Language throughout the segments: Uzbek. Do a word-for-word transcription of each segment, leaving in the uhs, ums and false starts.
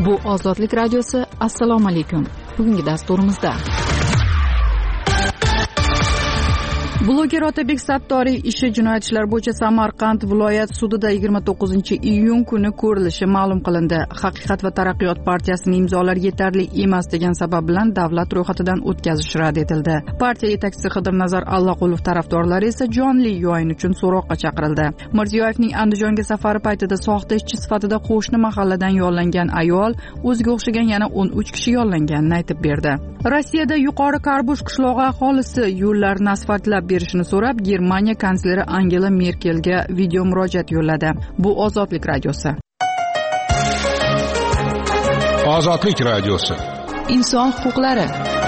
Bu Ozodlik radiosi. Assalomu alaykum. Bugungi dasturimizda bloger Otabek Sattoriy ishi jinoyat ishlari bo'yicha Samarqand viloyat sudida yigirma to'qqizinchi iyun kuni ko'rilishi ma'lum qilindi. Haqiqat va taraqqiyot partiyasining imzolari yetarli emas degan sabab bilan davlat ro'yxatidan o'tkazish rad etildi. Partiya yetakchisi Qidirnazar Allaqulov tarafdorlari esa jonli yo'yin uchun so'roqqa chaqirildi. Mirziyoyevning Andijonga safari paytida soxta ishchi sifatida qo'shni mahalladan yollangan ayol o'ziga o'xshagan yana o'n uch kishi yollanganini aytib berdi. Rossiyada yuqori Karbush qishlog'i aholisi yo'llarni asfaltlab berishini so'rab Germaniya kansleri Angela Merkelga video murojaat yo'lladi. Bu Ozodlik radiosi. Ozodlik radiosi. Inson huquqlari.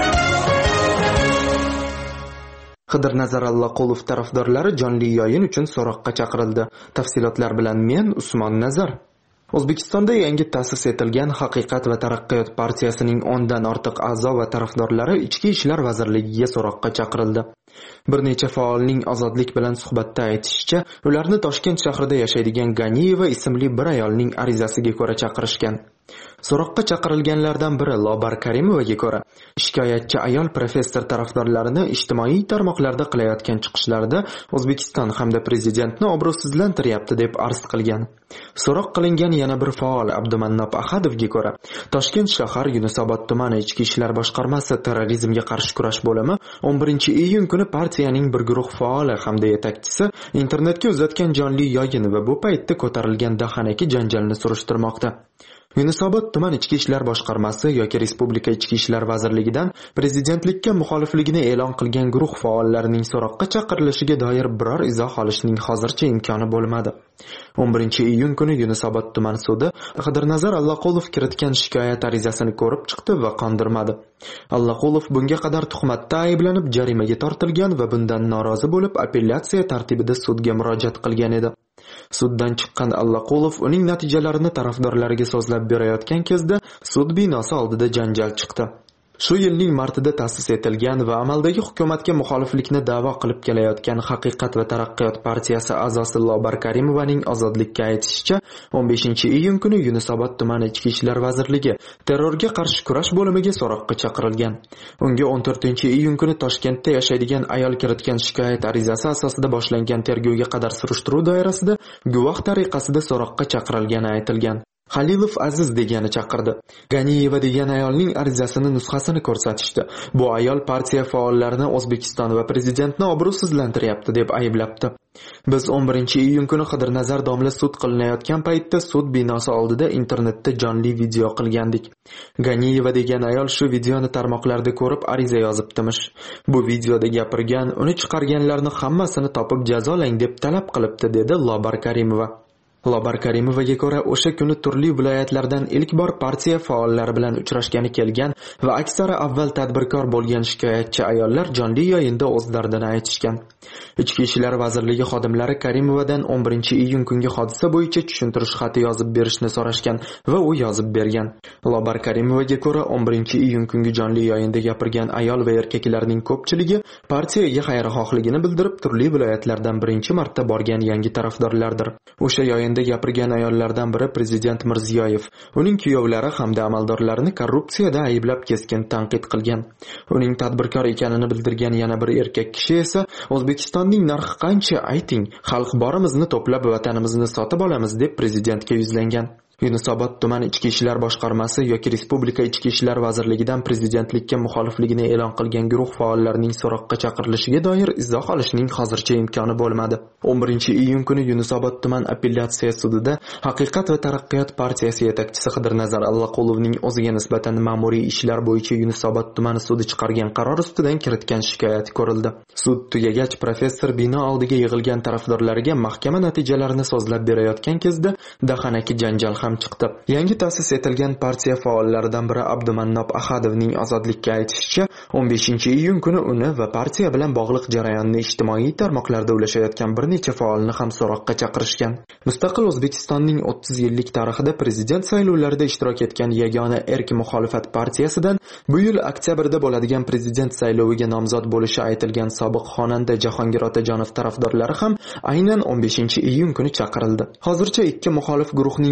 Qidirnazar Allaqulov tarafdorlari jonli yo'yin uchun so'roqqa chaqirildi. Tafsilotlar bilan men Usmon Nazar. O'zbekistonda yangi ta'sis etilgan Haqiqat va taraqqiyot partiyasining o'ndan ortiq a'zo va tarafdorlari Ichki ishlar vazirligiga so'roqqa chaqirildi. Bir necha faolning Ozodlik bilan suhbatda aytishicha, ularni Toshkent shahrida yashaydigan Ganiyeva ismli bir ayolning arizasiga ko'ra chaqirishgan. So'roqqa chaqirilganlardan biri Lobar Karimovaga ko'ra, shikoyatchi ayol professor tarafdorlarini ijtimoiy tarmoqlarda qilayotgan chiqishlarida O'zbekiston hamda prezidentni obro'sizlantiryapti deb arz qilgan. So'roq qilingan yana bir faol Abdumannop Ahadovga ko'ra, Toshkent shahar Yunusobod tumani Ichki ishlar boshqarmasi terrorizmga qarshi kurash bo'limi o'n birinchi iyun kuni partiyaning bir guruh faoli hamda yetakchisi internetga uzatgan jonli yo'yin va bu paytda ko'tarilgan dahanaki janjalni surishtirmoqda. Yunusobod tuman Ichki ishlar boshqarmasi yoki Respublika Ichki ishlar vazirligidan prezidentlikka muxolifligini e'lon qilgan guruh faollarining so'roqqa chaqirilishiga doir biror izoh olishning hozircha imkoni bo'lmadi. o'n birinchi iyun kuni Yunusobod tuman sudi Qidirnazar Allaqulov kiritgan shikoyat arizasini ko'rib chiqdi va qondirmadi. Allaqulov bunga qadar tuhmatda ayblanib jarimaga tortilgan va bundan norozi bo'lib apellyatsiya tartibida sudga murojaat qilgan edi. Suddan chiqqan Allaqulov uning natijalarini tarafdorlariga so'zlab berayotgan kezda sud binosi oldida janjal chiqdi. Shu yilning martida ta'sis etilgan va amaldagi hukumatga muxoliflikni da'vo qilib kelayotgan Haqiqat va taraqqiyot partiyasi a'zosi Lobar Karimovaning Ozodlikka aytishicha, o'n beshinchi iyun kuni Yunusobod tumani Ichki ishlar vazirligi terrorga qarshi kurash bo'limiga so'roqqa chaqirilgan. Unga o'n to'rtinchi iyun kuni Toshkentda yashaydigan ayol kiritgan shikoyat arizasi asosida boshlangan tergovga qadar surishtiruv doirasida guvoh tariqasida so'roqqa chaqirilgani aytilgan. Halilov Aziz degani chaqirdi. Ganiyeva degan ayolning arizasini nusxasini ko'rsatishdi. Bu ayol partiya faollarini O'zbekiston va prezidentni obro'sizlantiryapti deb ayblabdi. Biz o'n birinchi iyun kuni Qidirnazar domla sud qilinayotgan paytda sud binosi oldida internetda jonli video qilgandik. Ganiyeva degan ayol shu videoni tarmoqlarda ko'rib ariza yozibdimish. Bu videoda gapirgan, uni chiqarganlarni hammasini topib jazolang deb talab qilibdi, dedi Lobar Karimova. Lobar Karimovaga ko'ra, o'sha kuni turli viloyatlardan ilk bor partiya faollari bilan uchrashgani kelgan va aksari avval tadbirkor bo'lgan shikoyatchi ayollar jonli yo'yinda o'z dardini aytishgan. Ichki ishlar vazirligi xodimlari Karimovadan o'n birinchi iyun kungi hodisa bo'yicha tushuntirish xati yozib berishni so'rashgan va u yozib bergan. Lobar Karimovaga ko'ra, o'n birinchi iyun kungi jonli yo'yinda gapirgan ayol va erkaklarning ko'pchiligi partiyaga xayrixohligini bildirib, turli viloyatlardan birinchi marta borgan yangi tarafdorlardir. O'sha yo'yin gapirgan ayollardan biri prezident Mirziyoyev, uning kuyovlari hamda amaldorlarini korrupsiyada ayblab keskin tanqid qilgan. Uning tadbirkor ekanini bildirgan yana bir erkak kishi esa O'zbekistonning narxi qancha ayting, xalq borimizni to'plab vatanimizni sotib olamiz deb prezidentga yuzlangan. Yunusobod tuman Ichki ishlar boshqarmasi yoki Respublika Ichki ishlar vazirligidan prezidentlikka muxolifligini e'lon qilgan guruh faollarining so'roqqa chaqirilishiga doir izoh olishning hozircha imkoni bo'lmadi. o'n birinchi iyun kuni Yunusobod tuman apellyatsiya sudida Haqiqat va taraqqiyot partiyasi yetakchisi Qidirnazar Allaqulovning o'ziga nisbatan ma'muriy ishlar bo'yicha Yunusobod tumani sudi chiqargan qaror ustidan kiritgan shikoyat ko'rildi. Sud tugagach professor bino oldiga yig'ilgan tarafdorlariga mahkama natijalarini so'zlab berayotgan kezda dahanaki janjal ham chiqdi. Yangi ta'sis etilgan partiya faollaridan biri Abdumannop Ahadovning Ozodlikka aytishicha, o'n beshinchi iyun kuni uni va partiya bilan bog'liq jarayonni ijtimoiy tarmoqlarda ulashayotgan bir necha faolni ham so'roqqa chaqirishgan. Mustaqil O'zbekistonning o'ttiz yillik tarixida prezident saylovlarida ishtirok etgan yagona erk muxolifat partiyasidan bu yil oktyabrda bo'ladigan prezident sayloviga nomzod bo'lishi aytilgan sobiq xonanda Jahongir Otajonov tarafdorlari ham aynan o'n beshinchi iyun kuni chaqirildi. Hozircha ikki muxolif guruhning aynan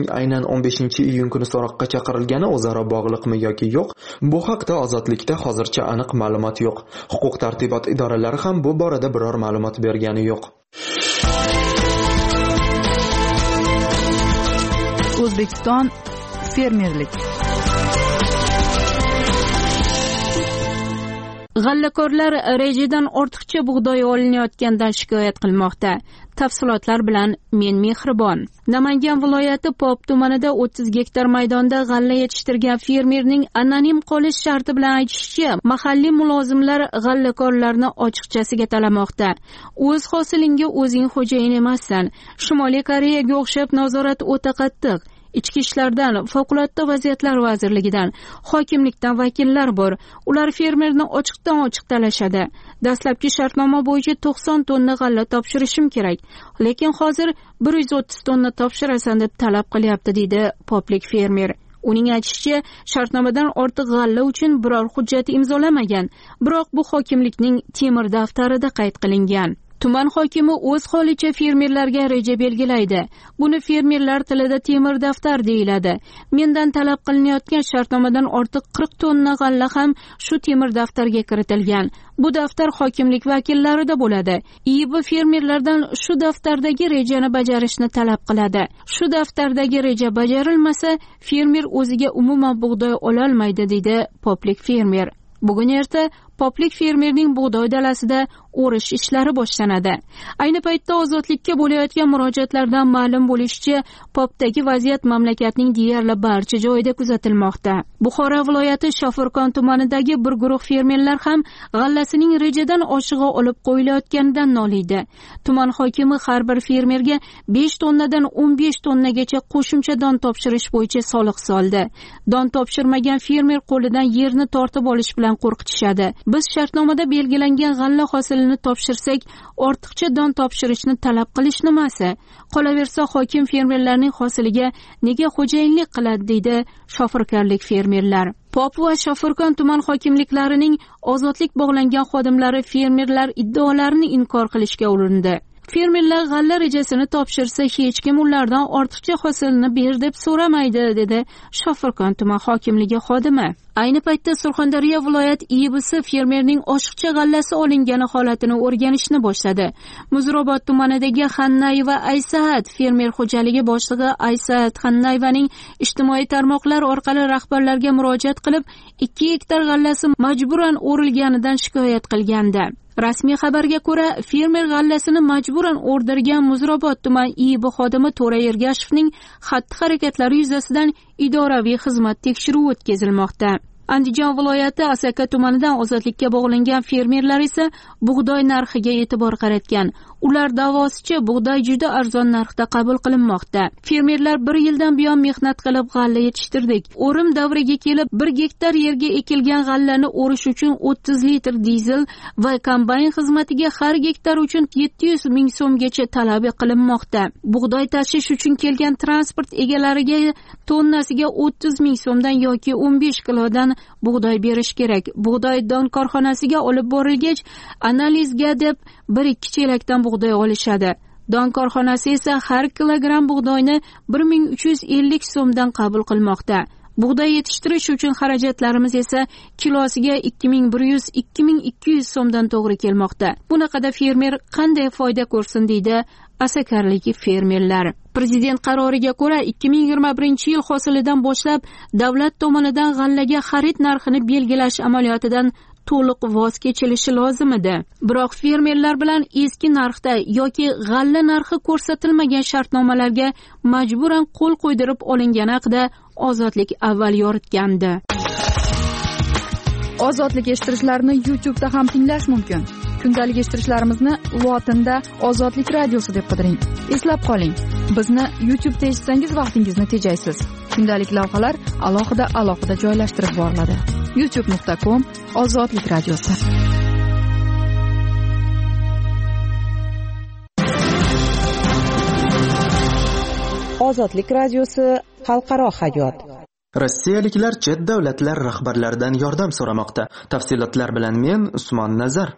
o'n beshinchi iyun kuni so'roqqa chaqirilgani o'zaro bog'liqmi yoki yo'q, bu haqda Ozodlikda hozircha aniq ma'lumot yo'q. Huquq tartibot idoralari ham bu borada biror ma'lumot bergani yo'q. O'zbekiston fermerlik. G'allakorlar rejadan ortiqcha bug'doy olinayotganidan shikoyat qilmoqda. Tafsilotlar bilan men Mehribon. Namangan viloyati Pop tumanida o'ttiz gektar maydonda g'alla yetishtirgan fermerning anonim qolish sharti bilan aytishicha, mahalliy mulozimlar g'allakorlarni ochiqchasiga talamoqda. O'z hosilingga o'zing xo'jayin emassan. Shimoliy Koreyaga o'xshab nazorat o'ta qattiq. Ichki ishlardan, favqulodda vaziyatlar vazirligidan, hokimlikdan vakillar bor. Ular fermerni ochiqdan ochiq talashadi. Dastlabki shartnoma bo'yicha to'qson tonna g'alla topshirishim kerak, lekin hozir bir yuz o'ttiz tonna topshirasan deb talab qilyapti, deydi poplik fermer. Uning aytishicha, shartnomadan ortiq g'alla uchun biror hujjat imzolamagan, biroq bu hokimlikning temir daftarida qayd qilingan. Tuman hokimi o'z holicha fermerlarga reja belgilaydi. Buni fermerlar tilida temir daftar deyiladi. Mendan talab qilinayotgan shartnomadan ortiq qirq tonna g'alla ham shu temir daftarga kiritilgan. Bu daftar hokimlik vakillarida bo'ladi. I B fermerlardan shu daftardagi rejani bajarishni talab qiladi. Shu daftardagi reja bajarilmasa, fermer o'ziga umuman bug'doy ololmaydi, deydi poplik fermer. Bugun erta poplik fermerning bug'doy dalasida o'rish ishlari boshlanadi. Ayni paytda Ozodlikka bo'layotgan murojaatlardan ma'lum bo'lishicha, popdagi vaziyat mamlakatning deyarli barcha joyida kuzatilmoqda. Buxoro viloyati Shofirkon tumanidagi bir guruh fermerlar ham g'allasining rejadan oshig'i olib qo'yilayotganidan noliydi. Tuman hokimi har bir fermerga besh tonnadan o'n besh tonnagacha qo'shimcha don topshirish bo'yicha soliq soldi. Don topshirmagan fermer qo'lidan yerni tortib olish bilan qo'rqitishadi. Biz shartnomada belgilangan g'alla hosilini topshirsak, ortiqcha don topshirishni talab qilish nimasi? Qolaversa, hokim fermerlarning hosiliga nega xo'jayinlik qiladi, deydi shofirkorlik fermerlar. Pop va Shofirkon tuman hokimliklarining ozodlik bog'langan xodimlari fermerlar iddaolarini inkor qilishga urindi. Fermerlar g'alla rejasini topshirsa, hech kim ulardan ortiqcha hosilni ber deb so'ramaydi, dedi Shofirkon tuman hokimligi xodimi. Ayni paytda Surxondaryo viloyat I B si fermerning oshiqcha g'allasi olingani holatini o'rganishni boshladi. Muzrobot tumanidagi Xannayeva Aysaat fermer xo'jaligi boshlig'i Aysaat Xannayvaning ijtimoiy tarmoqlar orqali rahbarlarga murojaat qilib, ikki gektar g'allasi majburan o'rilganidan shikoyat qilgandi. Rasmiy xabarga ko'ra, fermer g'allasini majburan o'rdirgan Muzrobot tuman I B xodimi To'ra Ergashevning xatti-harakatlari yuzasidan idoraviy xizmat tekshiruvi o'tkazilmoqda. Andijon viloyati Asaka tumanidan ozodlikka bog'langan fermerlar esa bug'doy narxiga e'tibor qaratgan. Ular da'vosicha bug'doy juda arzon narxda qabul qilinmoqda. Fermerlar bir yildan buyon mehnat qilib g'alla yetishtirdik. O'rim davriga kelib bir gektar yerga ekilgan g'allani o'rish uchun o'ttiz litr dizel va kombayn xizmatiga har gektar uchun yetti yuz ming so'mgacha talab qilinmoqda. Bug'doy tashish uchun kelgan transport egalariga tonnasiga o'ttiz ming so'mdan yoki o'n besh kilodan bug'doy berish kerak. Bug'doy don korxonasiga olib borilgach, analizga deb bir ikki chelakdan bug'doy olishadi. Don korxonasi esa har kilogramm bug'doyni bir ming uch yuz ellik so'mdan qabul qilmoqda. Bug'doy yetishtirish uchun xarajatlarimiz esa kilosiga ikki ming bir yuz - ikki ming ikki yuz so'mdan to'g'ri kelmoqda. Bunaqada fermer qanday foyda ko'rsin, deydi asakarlik fermerlar. Prezident qaroriga ko'ra ikki ming yigirma birinchi yil hosilidan boshlab davlat tomonidan g'allaga xarid narxini belgilash amaliyotidan to'liq voz kechilishi lozim edi. Biroq fermerlar bilan eski narxda yoki g'alla narxi ko'rsatilmagan shartnomalarga majburan qo'l qo'ydirib olingani haqida Ozodlik avval yoritgandi. Ozodlik eshittirishlarni YouTube'da ham tinglash mumkin. Kundalik eshittirishlarimizni lotinda Ozodlik radiosi deb qidiring. Eslab qoling, bizni YouTube'da eshitsangiz vaqtingizni tejaysiz. Kundalik lavhalar alohida alohida joylashtirib boriladi. youtube nuqta com Ozodlik radiosi. Ozodlik radiosi xalqaro hayot. Rossiyaliklar chet davlatlar rahbarlaridan yordam so'ramoqda. Tafsilotlar bilan men Usmon Nazar.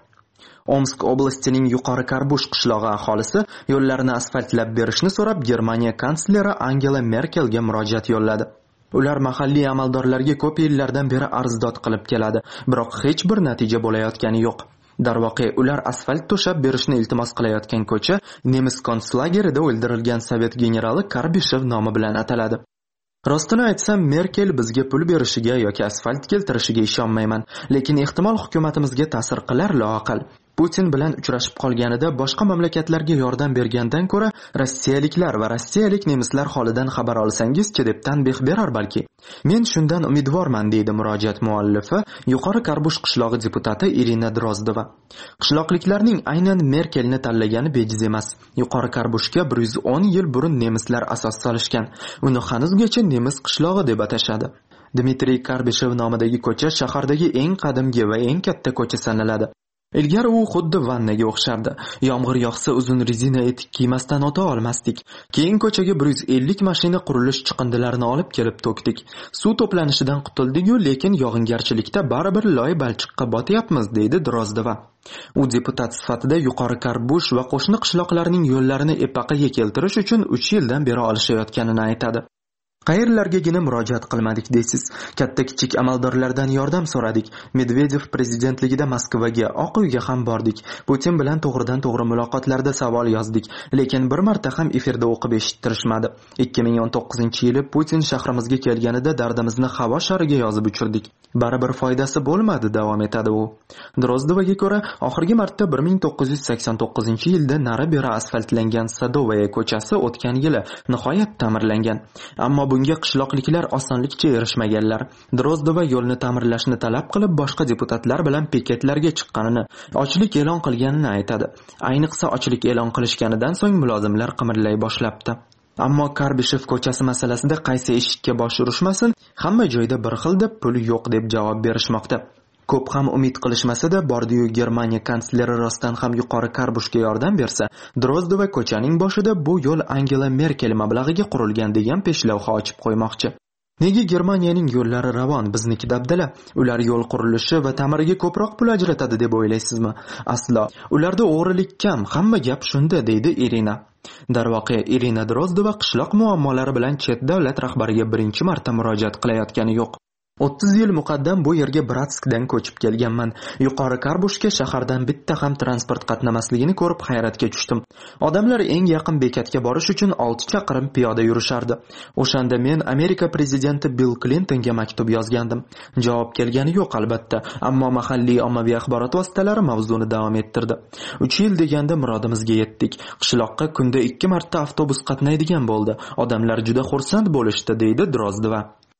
Omsk oblastining Yuqori Karbush qishlog'i aholisi yo'llarni asfaltlab berishni so'rab Germaniya kansleri Angela Merkelga murojaat yo'lladi. Ular mahalliy amaldorlarga ko'p yillardan beri arzdod qilib keladi, biroq hech bir natija bo'layotgani yo'q. Darvoqe, ular asfalt to'shab berishni iltimos qilayotgan ko'cha nemis konslagerida o'ldirilgan sovet generali Karbishev nomi bilan ataladi. Rostini aytsam, Merkel bizga pul berishiga yoki asfalt keltirishiga ishonmayman, lekin ehtimol hukumatimizga ta'sir qilar loaqal. Putin bilan uchrashib qolganida boshqa mamlakatlarga yordam bergandan ko'ra rossiyaliklar va rossiyalik nemislar holidan xabar olsangiz-chi deb tanbeh berar balki. Men shundan umidvorman, deydi murojaat muallifi, Yuqori Karbush qishlog'i deputati Irina Drozdova. Qishloqliklarning aynan Merkelni tanlagani bejiz emas. Yuqori Karbushga bir yuz o'n yil burun nemislar asos solishgan. Uni hanuzgacha nemis qishlog'i deb atashadi. Dmitriy Karbishev nomidagi ko'cha shahardagi eng qadimgi va eng katta ko'cha sanaladi. Ilgari u xuddi vannaga o'xshardi. Yomg'ir yog'sa uzun rezina etik kiymasdan o'ta olmasdik. Keyin ko'chaga bir yuz ellik mashina qurilish chiqindilarini olib kelib to'kdik. Suv to'planishidan qutuldik-ku, lekin yog'ingarchilikda baribir loy balchiqqa botyapmiz, deydi Drozdova. U deputat sifatida Yuqori Karbush va qo'shni qishloqlarning yo'llarini epaqaga keltirish uchun uch yildan beri olishayotganini aytadi. Qayerlargagina murojaat qilmadik deysiz. Katta kichik amaldorlardan yordam so'radik. Medvedev prezidentligida Moskvaga, Oq uyga ham bordik. Putin bilan to'g'ridan to'g'ri muloqotlarda savol yozdik, lekin bir marta ham efirda o'qib eshittirishmadi. ikki ming o'n to'qqizinchi yili Putin shahrimizga kelganida dardimizni havo shariga yozib uchirdik. Baribir foydasi bo'lmadi, davom etadi u. Drozdovaga ko'ra, oxirgi marta bir ming to'qqiz yuz sakson to'qqizinchi yilda nari-beri asfaltlangan Sadovaya ko'chasi o'tgan yili nihoyat ta'mirlangan. Ammo bunga qishloqliklar osonlikcha erishmaganlar. Drozdova yo'lni ta'mirlashni talab qilib boshqa deputatlar bilan piketlarga chiqqanini, ochlik e'lon qilganini aytadi. Ayniqsa ochlik e'lon qilishganidan so'ng mulozimlar qimirlay boshlabdi. Ammo Karbishev ko'chasi masalasida qaysi eshikka bosh urishmasin, hamma joyda bir xil deb pul yo'q deb javob berishmoqda. Ko'p ham umid qilishmasa-da, bordi-yu Germaniya kansleri rostdan ham Yuqori Karbushga yordam bersa, Drozdova ko'chaning boshida bu yo'l Angela Merkel mablag'iga qurilgan degan peshlavha ochib qo'ymoqchi. Nega Germaniyaning yo'llari ravon, bizniki dabdala? Ular yo'l qurilishi va ta'miriga ko'proq pul ajratadi deb o'ylaysizmi? Aslo. Ularda o'g'rilik kam, hamma gap shunda, deydi Irina. Darvoqe, Irina Drozdova qishloq muammolari bilan chet davlat rahbariga birinchi marta murojaat qilayotgani yo'q. o'ttiz yil muqaddam bu yerga Bratskdan ko'chib kelganman. Yuqori Karbushga shahardan bitta ham transport qatnamasligini ko'rib hayratga tushdim. Odamlar eng yaqin bekatga borish uchun olti chaqirim piyoda yurishardi. O'shanda men Amerika prezidenti Bill Clintonga maktub yozgandim. Javob kelgani yo'q albatta, ammo mahalliy ommaviy axborot vositalari mavzuni davom ettirdi. uch yil deganda murodimizga yetdik. Qishloqqa kunda ikki marta avtobus qatnaydigan bo'ldi. Odamlar juda xursand bo'lishdi, deydi Drozdova.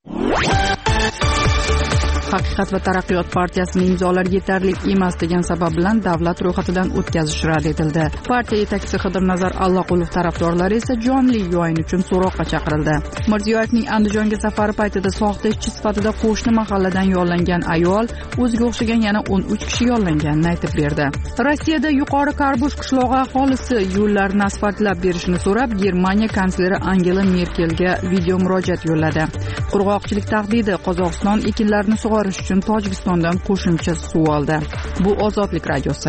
Haqiqat va taraqqiyot partiyasining imzolari yetarli emas degan sabab bilan davlat ro'yxatidan o'tkazish rad etildi. Partiya yetakchisi Xidirnazar Allaqulov tarafdorlari esa jonli yo'yin uchun so'roqqa chaqirildi. Mirziyoyevning Andijonga safari paytida soxta ishchi sifatida qo'shni mahalladan yollangan ayol o'ziga o'xshagan yana o'n uch kishi yollanganini aytib berdi. Rossiyada Yuqori Karbush qishlog'i aholisi yo'llarni asfaltlab berishni so'rab Germaniya kansleri Angela Merkelga video murojaat yo'lladi. Qurg'oqchilik tahdidi, Qozog'iston ekinlarni sug'orish uchun Tojikistondan qo'shimcha suv oldi. Bu Ozodlik radiosi.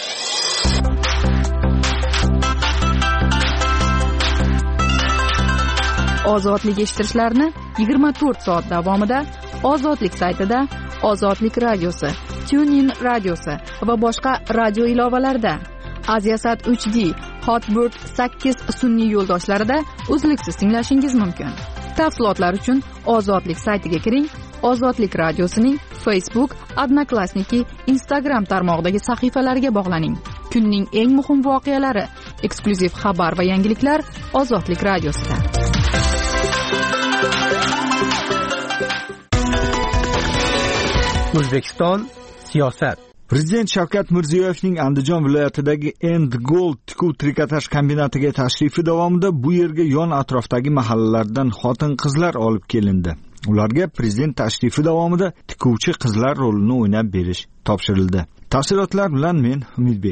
Ozodlik eshittirishlarni yigirma to'rt soat davomida Ozodlik saytida, Ozodlik radiosi, TuneIn radiosi va boshqa radio ilovalarida, Aziasat uch D, Hotbird sakkiz sun'iy yo'ldoshlarida uzluksiz tinglashingiz mumkin. Tafsilotlar uchun Ozodlik saytiga kiring. Ozodlik radiosining Facebook, Odnoklassniki, Instagram tarmog'idagi sahifalariga bog'laning. Kunning eng muhim voqealari, eksklyuziv xabar va yangiliklar Ozodlik radiosida. O'zbekiston siyosat. Prezident Shavkat Mirziyoyevning Andijon viloyatidagi End Gold tikuv trikotaj kombinatiga tashrifi davomida bu yerga yon atrofdagi mahallalardan xotin-qizlar olib kelindi. Ularga prezident tashrifi davomida tikuvchi qizlar rolini o'ynab berish topshirildi. Tafsilotlar bilan men Umidbek.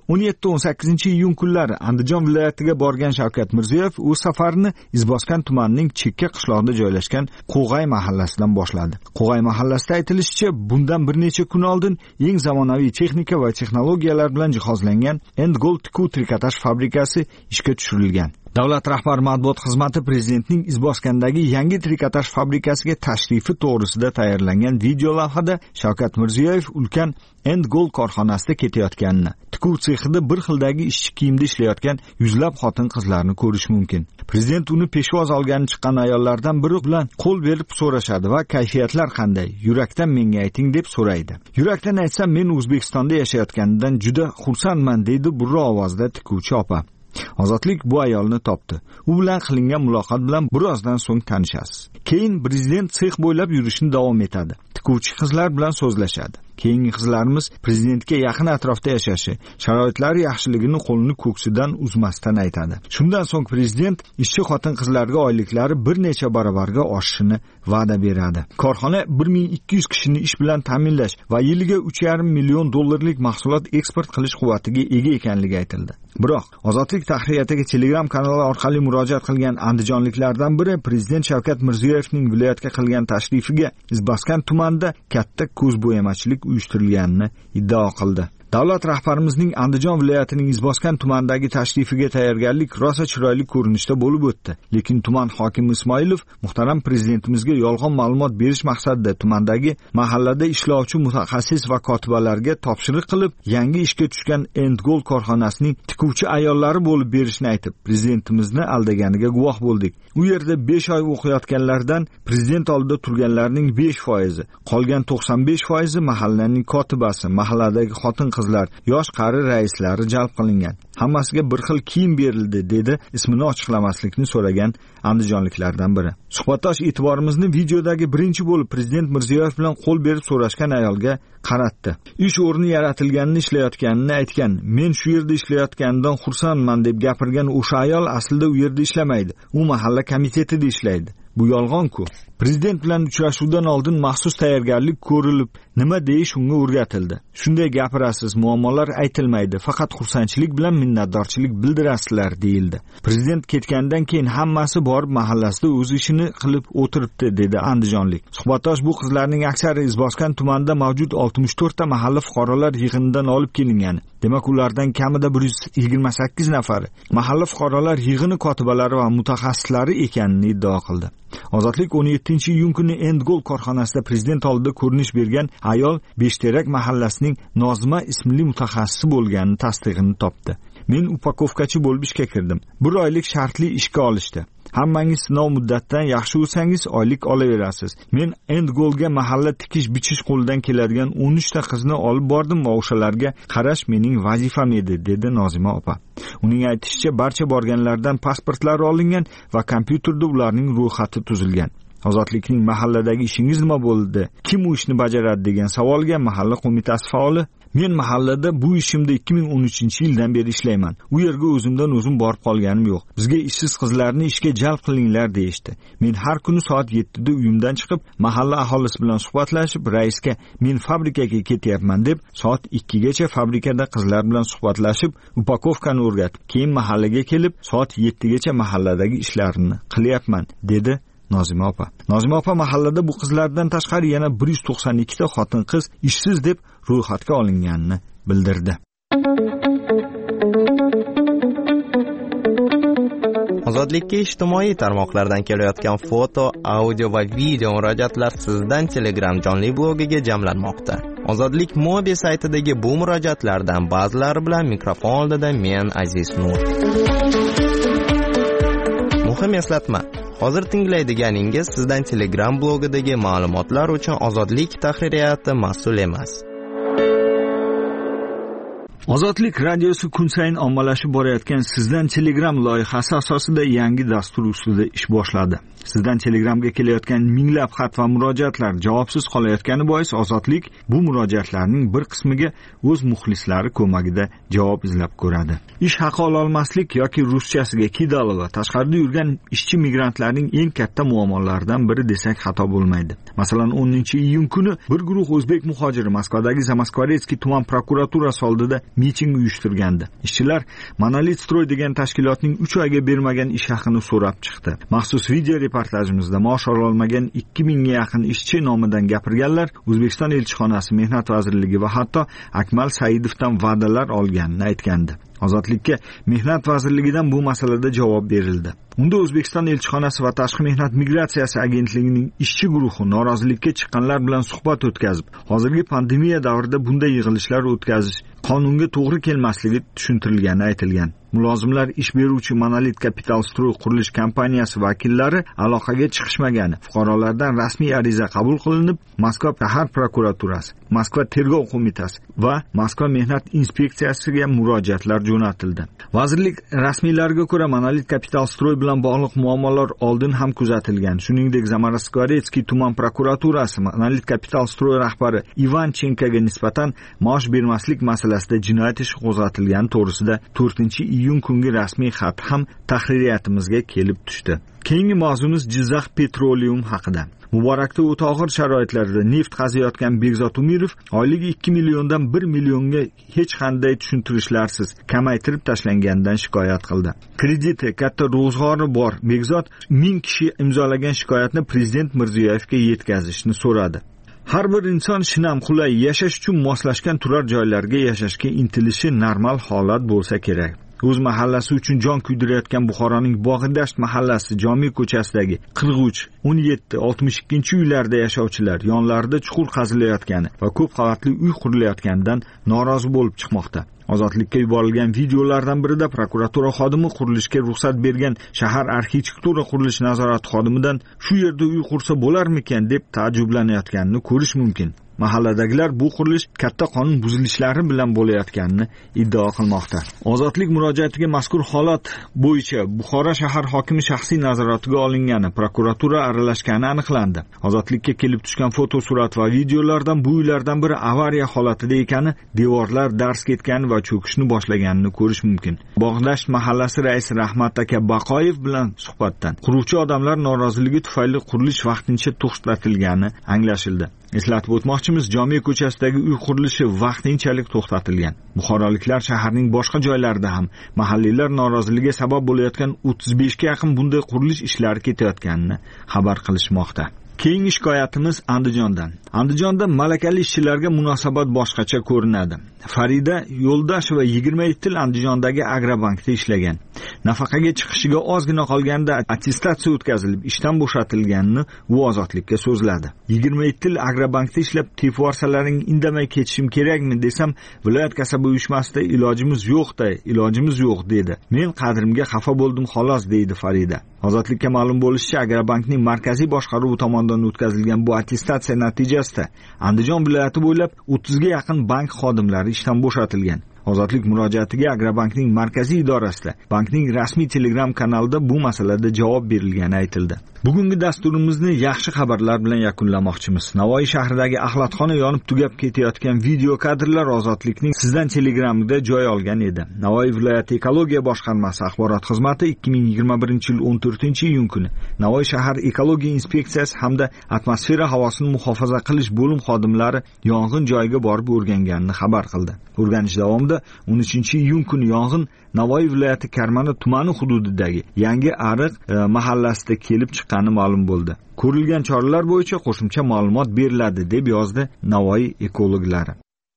o'n yetti o'n sakkizinchi iyun kunlari Andijon viloyatiga borgan Shavkat Mirziyoyev o'z safarini Izboskan tumanining chekka qishlog'ida joylashgan Qo'g'ay mahallasidan boshladi. Qo'g'ay mahallasida aytilishicha, bundan bir necha kun oldin eng zamonaviy texnika va texnologiyalar bilan jihozlangan Endgold tikuv trikotaj fabrikasi ishga tushirilgan. Davlat rahbar matbuot xizmati prezidentning Izboskandagi yangi trikotaj fabrikasiga tashrifi to'g'risida tayyorlangan video lavhada Shavkat Mirziyoyev ulkan Endgold korxonasida ketayotganini, tikuv sexida bir xildagi ishchi kiyimda ishlayotgan yuzlab xotin-qizlarni ko'rish mumkin. Prezident uni peshvoz olgani chiqqan ayollardan biri bilan qo'l berib so'rashadi va kayfiyatlar qanday? Yurakdan menga ayting deb so'raydi. Yurakdan aytsam, men O'zbekistonda yashayotganimdan juda xursandman, deydi burra ovozda tikuvchi opa. Ozodlik bu ayolni topdi. U bilan qilingan muloqot bilan birozdan so'ng tanishasiz. Keyin prezident sex bo'ylab yurishni davom etadi. Tikuvchi qizlar bilan so'zlashadi. Keyingi qizlarimiz prezidentga yaqin atrofda yashashi, sharoitlari yaxshiligini qo'lini ko'ksidan uzmasdan aytadi. Shundan so'ng prezident ishchi xotin-qizlarga oyliklari bir necha barobarga oshishini va'da beradi. Korxona bir ming ikki yuz kishini ish bilan ta'minlash va yiliga uch yarim million dollarlik mahsulot eksport qilish quvvatiga ega ekanligi aytildi. Biroq Ozodlik tahriyatiga Telegram kanali orqali murojaat qilgan andijonliklardan biri prezident Shavkat Mirziyoyevning viloyatga qilgan tashrifiga Izboskan tumanida katta ko'zbo'yamachilik uyushtirilganini iddao qildi. Davlat rahbarimizning Andijon viloyatining Izboskan tumanidagi tashrifiga tayyorgarlik rosa chiroyli ko'rinishda bo'lib o'tdi. Lekin tuman hokimi Ismoilov muhtaram prezidentimizga yolg'on ma'lumot berish maqsadida tumandagi mahallada ishlovchi mutaxassis va kotibalarga topshiriq qilib, yangi ishga tushgan Endgold korxonasining tikuvchi ayollari bo'lib berishni aytib, prezidentimizni aldaganiga guvoh bo'ldik. U yerda besh oy o'qiyotganlardan prezident oldida turganlarning besh foizi, qolgan to'qson besh foizi mahallaning kotibasi, mahalladagi xotin qizlar, yosh qari raislari jalb qilingan. Hammasiga bir xil kiyim berildi, dedi ismini ochiqlamaslikni so'ragan andijonliklardan biri. Suhbatdosh e'tiborimizni videodagi birinchi bo'lib prezident Mirziyoyev bilan qo'l berib so'rashgan ayolga qaratdi. Ish o'rni yaratilganini, ishlayotganini aytgan. Men shu yerda ishlayotganimdan xursandman deb gapirgan o'sha ayol aslida u yerda ishlamaydi. U mahalla komitetida ishlaydi. Bu yolg'on-ku. Prezident bilan uchrashuvdan oldin maxsus tayyorgarlik ko'rilib, nima deyish unga o'rgatildi. Shunday gapirasiz, muammolar aytilmaydi, faqat xursandchilik bilan minnatdorchilik bildirasizlar, deyildi. Prezident ketgandan keyin hammasi borib mahallasida o'z ishini qilib o'tiribdi, dedi andijonlik. Suhbatdosh bu qizlarning aksari Izboskan tumanida mavjud oltmish to'rtta mahalla fuqarolar yig'inidan olib kelingan. Demak, ulardan kamida bir yuz yigirma sakkiz nafari mahalla fuqarolar yig'ini kotibalari va mutaxassislari ekanini iddao qildi. Ozodlik o'n yettinchi iyun kuni Endgold korxonasida prezident oldida ko'rinish bergan ayol Beshterak mahallasining Nozima ismli mutaxassisi bo'lganini tasdig'ini topdi. Men upakovkachi bo'lib ishga kirdim. Bir oylik shartli ishga olishdi. Hammangiz sinov muddatidan yaxshi o'tsangiz oylik olaverasiz. Men Endgoldga mahalla tikish bichish qo'lidan keladigan o'n uch ta qizni olib bordim va o'shalarga qarash mening vazifam edi, dedi Nozima opa. Uning aytishicha, barcha borganlardan pasportlari olingan va kompyuterda ularning ro'yxati tuzilgan. Ozodlikning mahalladagi ishingiz nima bo'ldi? Kim u ishni bajaradi degan savolga mahalla qo'mitasi faoli: Men mahallada bu ishimda ikki ming o'n uchinchi yildan beri ishlayman. U yerga o'zimdan o'zim borib qolganim yo'q. Bizga ishsiz qizlarni ishga jalb qilinglar deyishdi. Men har kuni soat yettida uyimdan chiqib, mahalla aholisi bilan suhbatlashib, raisga men fabrikaga ketyapman deb, soat ikkigacha fabrikada qizlar bilan suhbatlashib, upakovkani o'rgatib, keyin mahallaga kelib, soat yettigacha mahalladagi ishlarimni qilyapman, dedi Nozima opa. Nozima opa mahallada bu qizlardan tashqari yana bir yuz to'qson ikki ta xotin-qiz ishsiz deb ro'yxatga olinganini bildirdi. Ozodlikka ijtimoiy tarmoqlardan kelayotgan foto, audio va video murojaatlar sizdan Telegram jonli blogiga jamlanmoqda. Ozodlik Mobi saytidagi bu murojaatlardan ba'zilari bilan mikrofon oldida men Aziz Nur. Muhim eslatma: hozir tinglaydiganingiz sizdan Telegram blogidagi ma'lumotlar uchun Ozodlik tahririyati mas'ul emas. Ozodlik radiosi kun sayin ommalashib borayotgan Sizdan Telegram loyihasi asosida yangi dastur ustida ish boshladi. Sizdan Telegramga kelayotgan minglab xat va murojaatlar javobsiz qolayotgani bois Ozodlik bu murojaatlarning bir qismiga o'z muxlislari ko'magida javob izlab ko'radi. Ish haqi ola olmaslik yoki ruschasiga kidalova tashqarida yurgan ishchi migrantlarning eng katta muammolaridan biri desak xato bo'lmaydi. Masalan, o'ninchi iyun kuni bir guruh o'zbek muhojiri Moskvadagi Zamoskvoretskiy tuman prokuraturasi oldida miting uyushtirgandi. Ishchilar Monolit Stroy degan tashkilotning uch oyga bermagan ish haqini so'rab chiqdi. Maxsus video reportajimizda maosh ololmagan ikki mingga yaqin ishchi nomidan gapirganlar O'zbekiston elchixonasi, Mehnat vazirligi va hatto Akmal Saidovdan va'dalar olganini aytgandi. Ozodlikka Mehnat vazirligidan bu masalada javob berildi. Unda O'zbekiston elchixonasi va Tashqi mehnat migratsiyasi agentligining ishchi guruhi norozilikka chiqqanlar bilan suhbat o'tkazib, hozirgi pandemiya davrida bunday yig'ilishlar o'tkazish qonunga to'g'ri kelmasligi tushuntirilgani aytilgan. Mulozimlar ish beruvchi Monolit Capital Stroy qurilish kompaniyasi vakillari aloqaga chiqishmagani, fuqarolardan rasmiy ariza qabul qilinib, Moskva shahar prokuraturasi, Moskva tergov qo'mitasi va Moskva mehnat inspeksiyasiga murojaatlar jo'natildi. Vazirlik rasmiylariga ko'ra, Monolit Capital Stroy bilan bog'liq muammolar oldin ham kuzatilgan. Shuningdek, Zamoraskoretskiy tuman prokuraturasi Monolit Capital Stroy rahbari Ivan Chenkaga nisbatan maosh bermaslik masalasida jinoyat ishi qo'zg'atilgani to'g'risida to'rtinchi iyun kungi rasmiy xat ham tahririyatimizga kelib tushdi. Keyingi mavzumiz Jizzax Petroleum haqida. Muborakda o'ta og'ir sharoitlarda neft qaziyotgan Begzod Umirov oyligi ikki milliondan bir millionga hech qanday tushuntirishlarsiz kamaytirib tashlanganidan shikoyat qildi. Krediti, katta ro'zg'ori bor Begzod ming kishi imzolagan shikoyatni prezident Mirziyoyevga yetkazishni so'radi. Har bir inson shinam, qulay, yashash uchun moslashgan turar joylarga yashashga intilishi normal holat bo'lsa kerak. O'z mahallasi uchun jon kuydirayotgan Buxoroning Bog'idasht mahallasi Jomiy ko'chasidagi qirq uch, o'n yetti, oltmish ikkinchi uylarda yashovchilar yonlarida chuqur qazilayotgani va ko'p qavatli uy qurilayotganidan norozi bo'lib chiqmoqda. Ozodlikka yuborilgan videolardan birida prokuratura xodimi qurilishga ruxsat bergan shahar arxitektura qurilish nazorati xodimidan shu yerda uy qursa bo'larmikan deb taajjublanayotganini ko'rish mumkin. Mahalladagilar bu qurilish katta qonun buzilishlari bilan bo'layotganini iddao qilmoqda. Ozodlik murojaatiga mazkur holat bo'yicha Buxoro shahar hokimi shaxsiy nazoratiga olingani, prokuratura aralashgani aniqlandi. Ozodlikka kelib tushgan foto, surat va videolardan bu uylardan biri avariya holatida ekani, devorlar dars ketgani va cho'kishni boshlaganini ko'rish mumkin. Bog'dasht mahallasi raisi Rahmat aka Baqoyev bilan suhbatdan quruvchi odamlar noroziligi tufayli qurilish vaqtincha to'xtatilgani anglashildi. Eslatib o'tmoqchimiz, Jomiy ko'chasidagi uy qurilishi vaqtinchalik to'xtatilgan. Buxoroliklar shaharning boshqa joylarida ham mahalliylar noroziligiga sabab bo'layotgan o'ttiz besh ga yaqin bunday qurilish ishlari ketayotganini xabar qilishmoqda. Keyingi shikoyatimiz Andijondan. Andijonda malakali ishchilarga munosabat boshqacha ko'rinadi. Farida Yo'ldasheva yigirma yetti yil Andijondagi Agrobankda ishlagan. Nafaqaga chiqishiga ozgina qolganda attestatsiya o'tkazilib, ishdan bo'shatilganini u Ozodlikka so'zladi. yigirma yetti yil Agrobankda ishlab, teparsalaring indamay ketishim kerakmi desam, viloyat kasaba uyushmasida ilojimiz yo'q-da, ilojimiz yo'q dedi. Men qadrimga xafa bo'ldim xolos deydi Farida. Ozodlikka ma'lum bo'lishicha, Agrobankning markaziy boshqaruvi tomonidan o'tkazilgan bu attestatsiya natijasida Andijon viloyati bo'ylab o'ttiz ga yaqin bank xodimlari ishdan bo'shatilgan. Ozodlik murojaatiga Agrobankning markaziy idorasida, bankning rasmiy Telegram kanalida bu masalada javob berilgani aytildi. Bugungi dasturimizni yaxshi xabarlar bilan yakunlamoqchimiz. Navoiy shahridagi axlatxona yonib tugab ketayotgan video kadrlar Ozodlikning sizdan Telegramida joy olgan edi. Navoiy viloyati ekologiya boshqarmasi axborot xizmati ikki ming yigirma birinchi yil o'n to'rtinchi iyun kuni Navoiy shahar ekologiya inspeksiyasi hamda atmosfera havosini muhofaza qilish bo'lim xodimlari yong'in joyiga borib o'rganganini xabar qildi. O'rganish davomida o'n uchinchi iyun kuni yong'in Navoiy viloyati Karmana tumani hududidagi Yangi Ariq e, mahallasida kelib chiqqani ma'lum bo'ldi. Ko'rilgan choralar bo'yicha qo'shimcha ma'lumot beriladi deb yozdi Navoiy ekologlari.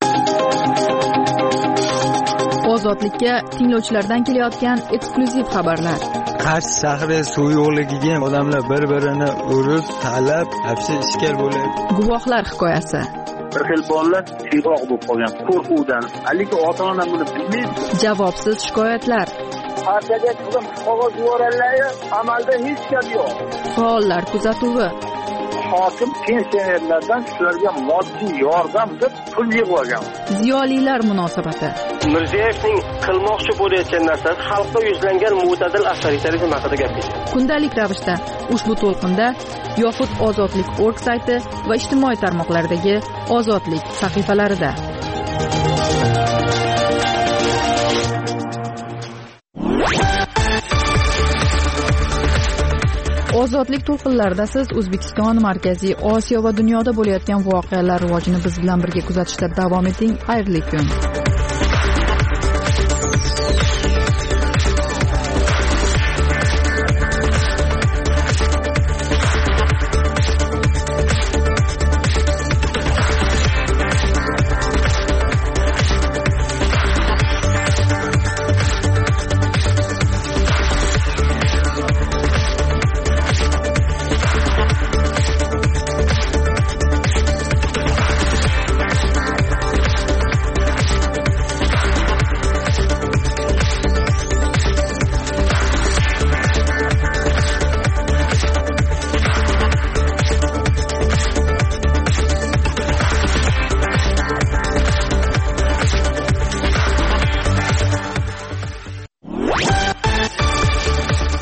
Ozodlikka tinglovchilardan kelayotgan eksklyuziv xabarlar. Qarshi shahri suv yo'qligiga odamlar bir-birini urib, talab, hapsi ishkal bo'lyapti. Guvohlar hikoyasi. Bir xil bolalar siyg'oq bo'lib qolgan qo'rquvdan. Lekin ota-ona buni bilmaydi. Javobsiz shikoyatlar. Partiyaga chiqib qog'oz yuborganlar, amalda hech gap yo'q. Faollar kuzatuvi. Hokim pensionerlardan shularga moddiy yordam deb pul yig'ib olgan. Ziyolilar munosabati. Mirziyoyevning qilmoqchi bo'layotgan narsasi xalqqa yuzlangan mo'tadil avtoritarizm haqida gap ketadi. Kundalik ravishda ushbu to'lqinda yoxud Ozodlik nokta org sayti va ijtimoiy tarmoqlardagi Ozodlik sahifalarida. Ozodlik to'lqinlarida siz O'zbekiston, Markaziy Osiyo va dunyoda bo'layotgan voqealar rivojini biz bilan birga kuzatishda davom eting. Xayrli kun.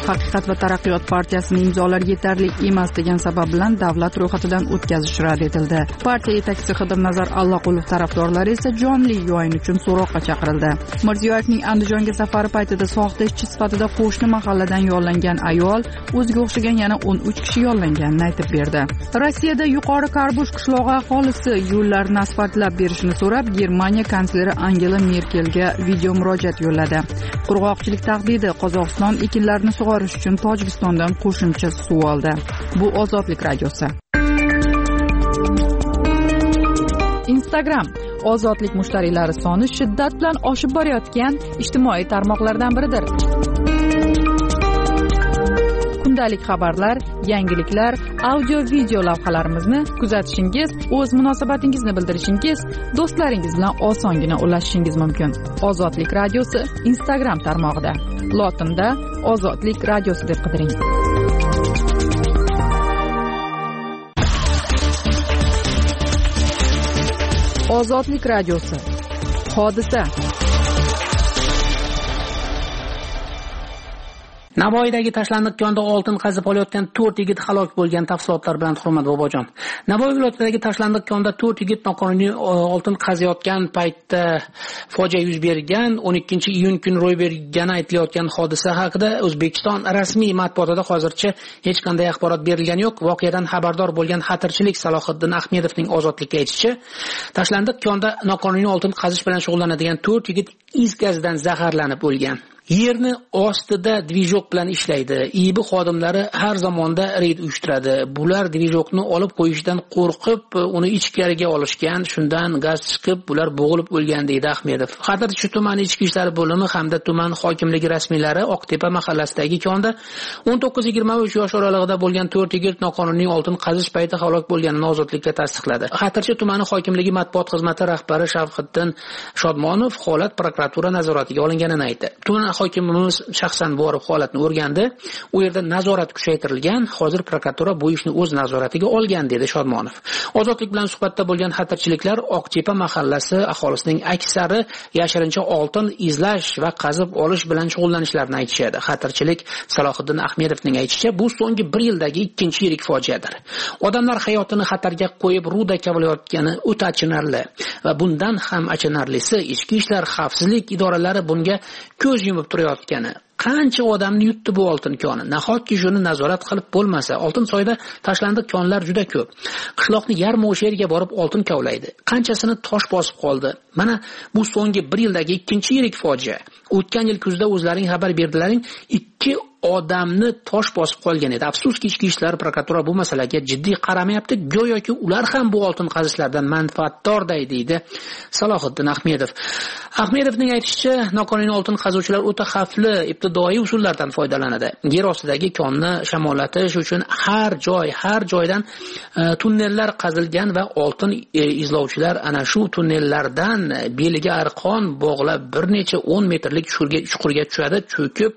Haqiqat va taraqqiyot partiyasining imzolari yetarli emas degan sabab bilan davlat ro'yxatidan o'tkazish rad etildi. Partiya yetakchisi Xidirnazar Allaqulov tarafdorlari esa jonli yo'yin uchun so'roqqa chaqirildi. Mirziyoyevning Andijonga safari paytida soxta ishchi sifatida qo'shni mahalladan yollangan ayol o'ziga o'xshagan yana o'n uch kishi yollanganini aytib berdi. Rossiyada yuqori Karbush qishlog'i aholisi yo'llarni asfaltlab berishini so'rab Germaniya kansleri Angela Merkelga video murojaat yo'lladi. Qurg'oqchilik tahdidi: Qozog'iston ekinlarni sug'orish uchun Tojikistondan qo'shimcha suv oldi. Bu Ozodlik radiosi. Instagram ozodlik mushtariylari soni shiddat bilan oshib borayotgan ijtimoiy tarmoqlardan biridir. Kundalik xabarlar, yangiliklar, audio-video lavhalarimizni kuzatishingiz, o'z munosabatingizni bildirishingiz, do'stlaringiz bilan osongina ulashishingiz mumkin. Ozodlik radiosi Instagram tarmog'ida. Lotinda Ozodlik radiosi deb qidiring. Ozodlik radiosi. Hodisa. Navoiydagi tashlandiq konda oltin qazib olayotgan to'rt yigit halok bo'lgan tafsilotlar bilan Hurmat bobojon. Navoiy viloyatidagi tashlandiq konda to'rt yigit noqonuniy oltin qaziyotgan paytda fojia yuz bergan. o'n ikkinchi iyun kuni ro'y bergani aytilayotgan hodisa haqida O'zbekiston rasmiy matbuotida hozircha hech qanday axborot berilgani yo'q. Voqeadan xabardor bo'lgan xatirchilik Salohiddin Ahmedovning Ozodlikka aytishicha, tashlandiq konda noqonuniy oltin qazish bilan shug'ullanadigan to'rt yigit is gazidan zaharlanib o'lgan. Yerni ostida dvijok bilan ishlaydi. I B xodimlari har zamonda reyd uyushtiradi. Bular dvijokni olib qo'yishdan qo'rqib, uni ichkariga olishgan. Shundan gaz chiqib, bular bo'g'ilib o'lgan deydi Ahmedov. Xatirchi tumani ichki ishlar bo'limi hamda tuman hokimligi rasmiylari Oqtepa mahallasidagi konda o'n to'qqiz yigirma uch yosh oralig'ida bo'lgan to'rt yigit noqonuniy oltin qazish payti halok bo'lganini Ozodlikka tasdiqladi. Xatirchi tumani hokimligi matbuot xizmati rahbari Shavqiddin Shodmonov holat prokuratura nazoratiga olinganini aytdi. Tuman hokimimiz shaxsan borib holatni o'rgandi. U yerda nazorat kuchaytirilgan. Hozir prokuratura bu ishni o'z nazoratiga olgan dedi Shodmonov. Ozodlik bilan suhbatda bo'lgan xatirchiliklar Oqtepa mahallasi aholisining aksari yashirincha oltin izlash va qazib olish bilan shug'ullanishlarini aytishadi. Xatirchilik Salohiddin Ahmedovning aytishicha, bu so'nggi bir yildagi ikkinchi yirik fojiadir. Odamlar hayotini xatarga qo'yib ruda kavlayotgani o'ta achinarli va bundan ham achinarlisi ichki ishlar xavfsizlik idoralari bunga ko'z yumib turayotgani. Qancha odamni yutdi bu oltin koni. Nahotki shuni nazorat qilib bo'lmasa, oltin soyda tashlandiq konlar juda ko'p. Qishloqni yarmi o'sha yerga borib oltin kavlaydi. Qanchasini tosh bosib qoldi. Mana bu so'nggi bir yildagi ikkinchi yirik fojia. O'tgan yil kuzda o'zlaring xabar berdilaring, ikki odamni tosh bosib qolgan edi. Afsuski ichki ishlar prokuratura bu masalaga jiddiy qaramayapti. Go'yoki ular ham bu oltin qazishlardan manfaatdorday deydi Salohiddin Ahmedov. Ahmedovning aytishicha, noqonuniy oltin qazuvchilar o'ta xavfli ibtidoiy usullardan foydalanadi. Yer ostidagi konni shamollatish uchun har joy, har joydan e, tunnellar qazilgan va oltin e, izlovchilar ana shu tunnellardan beliga arqon bog'lab bir necha o'n metrlik chuqurga tushadi, cho'kib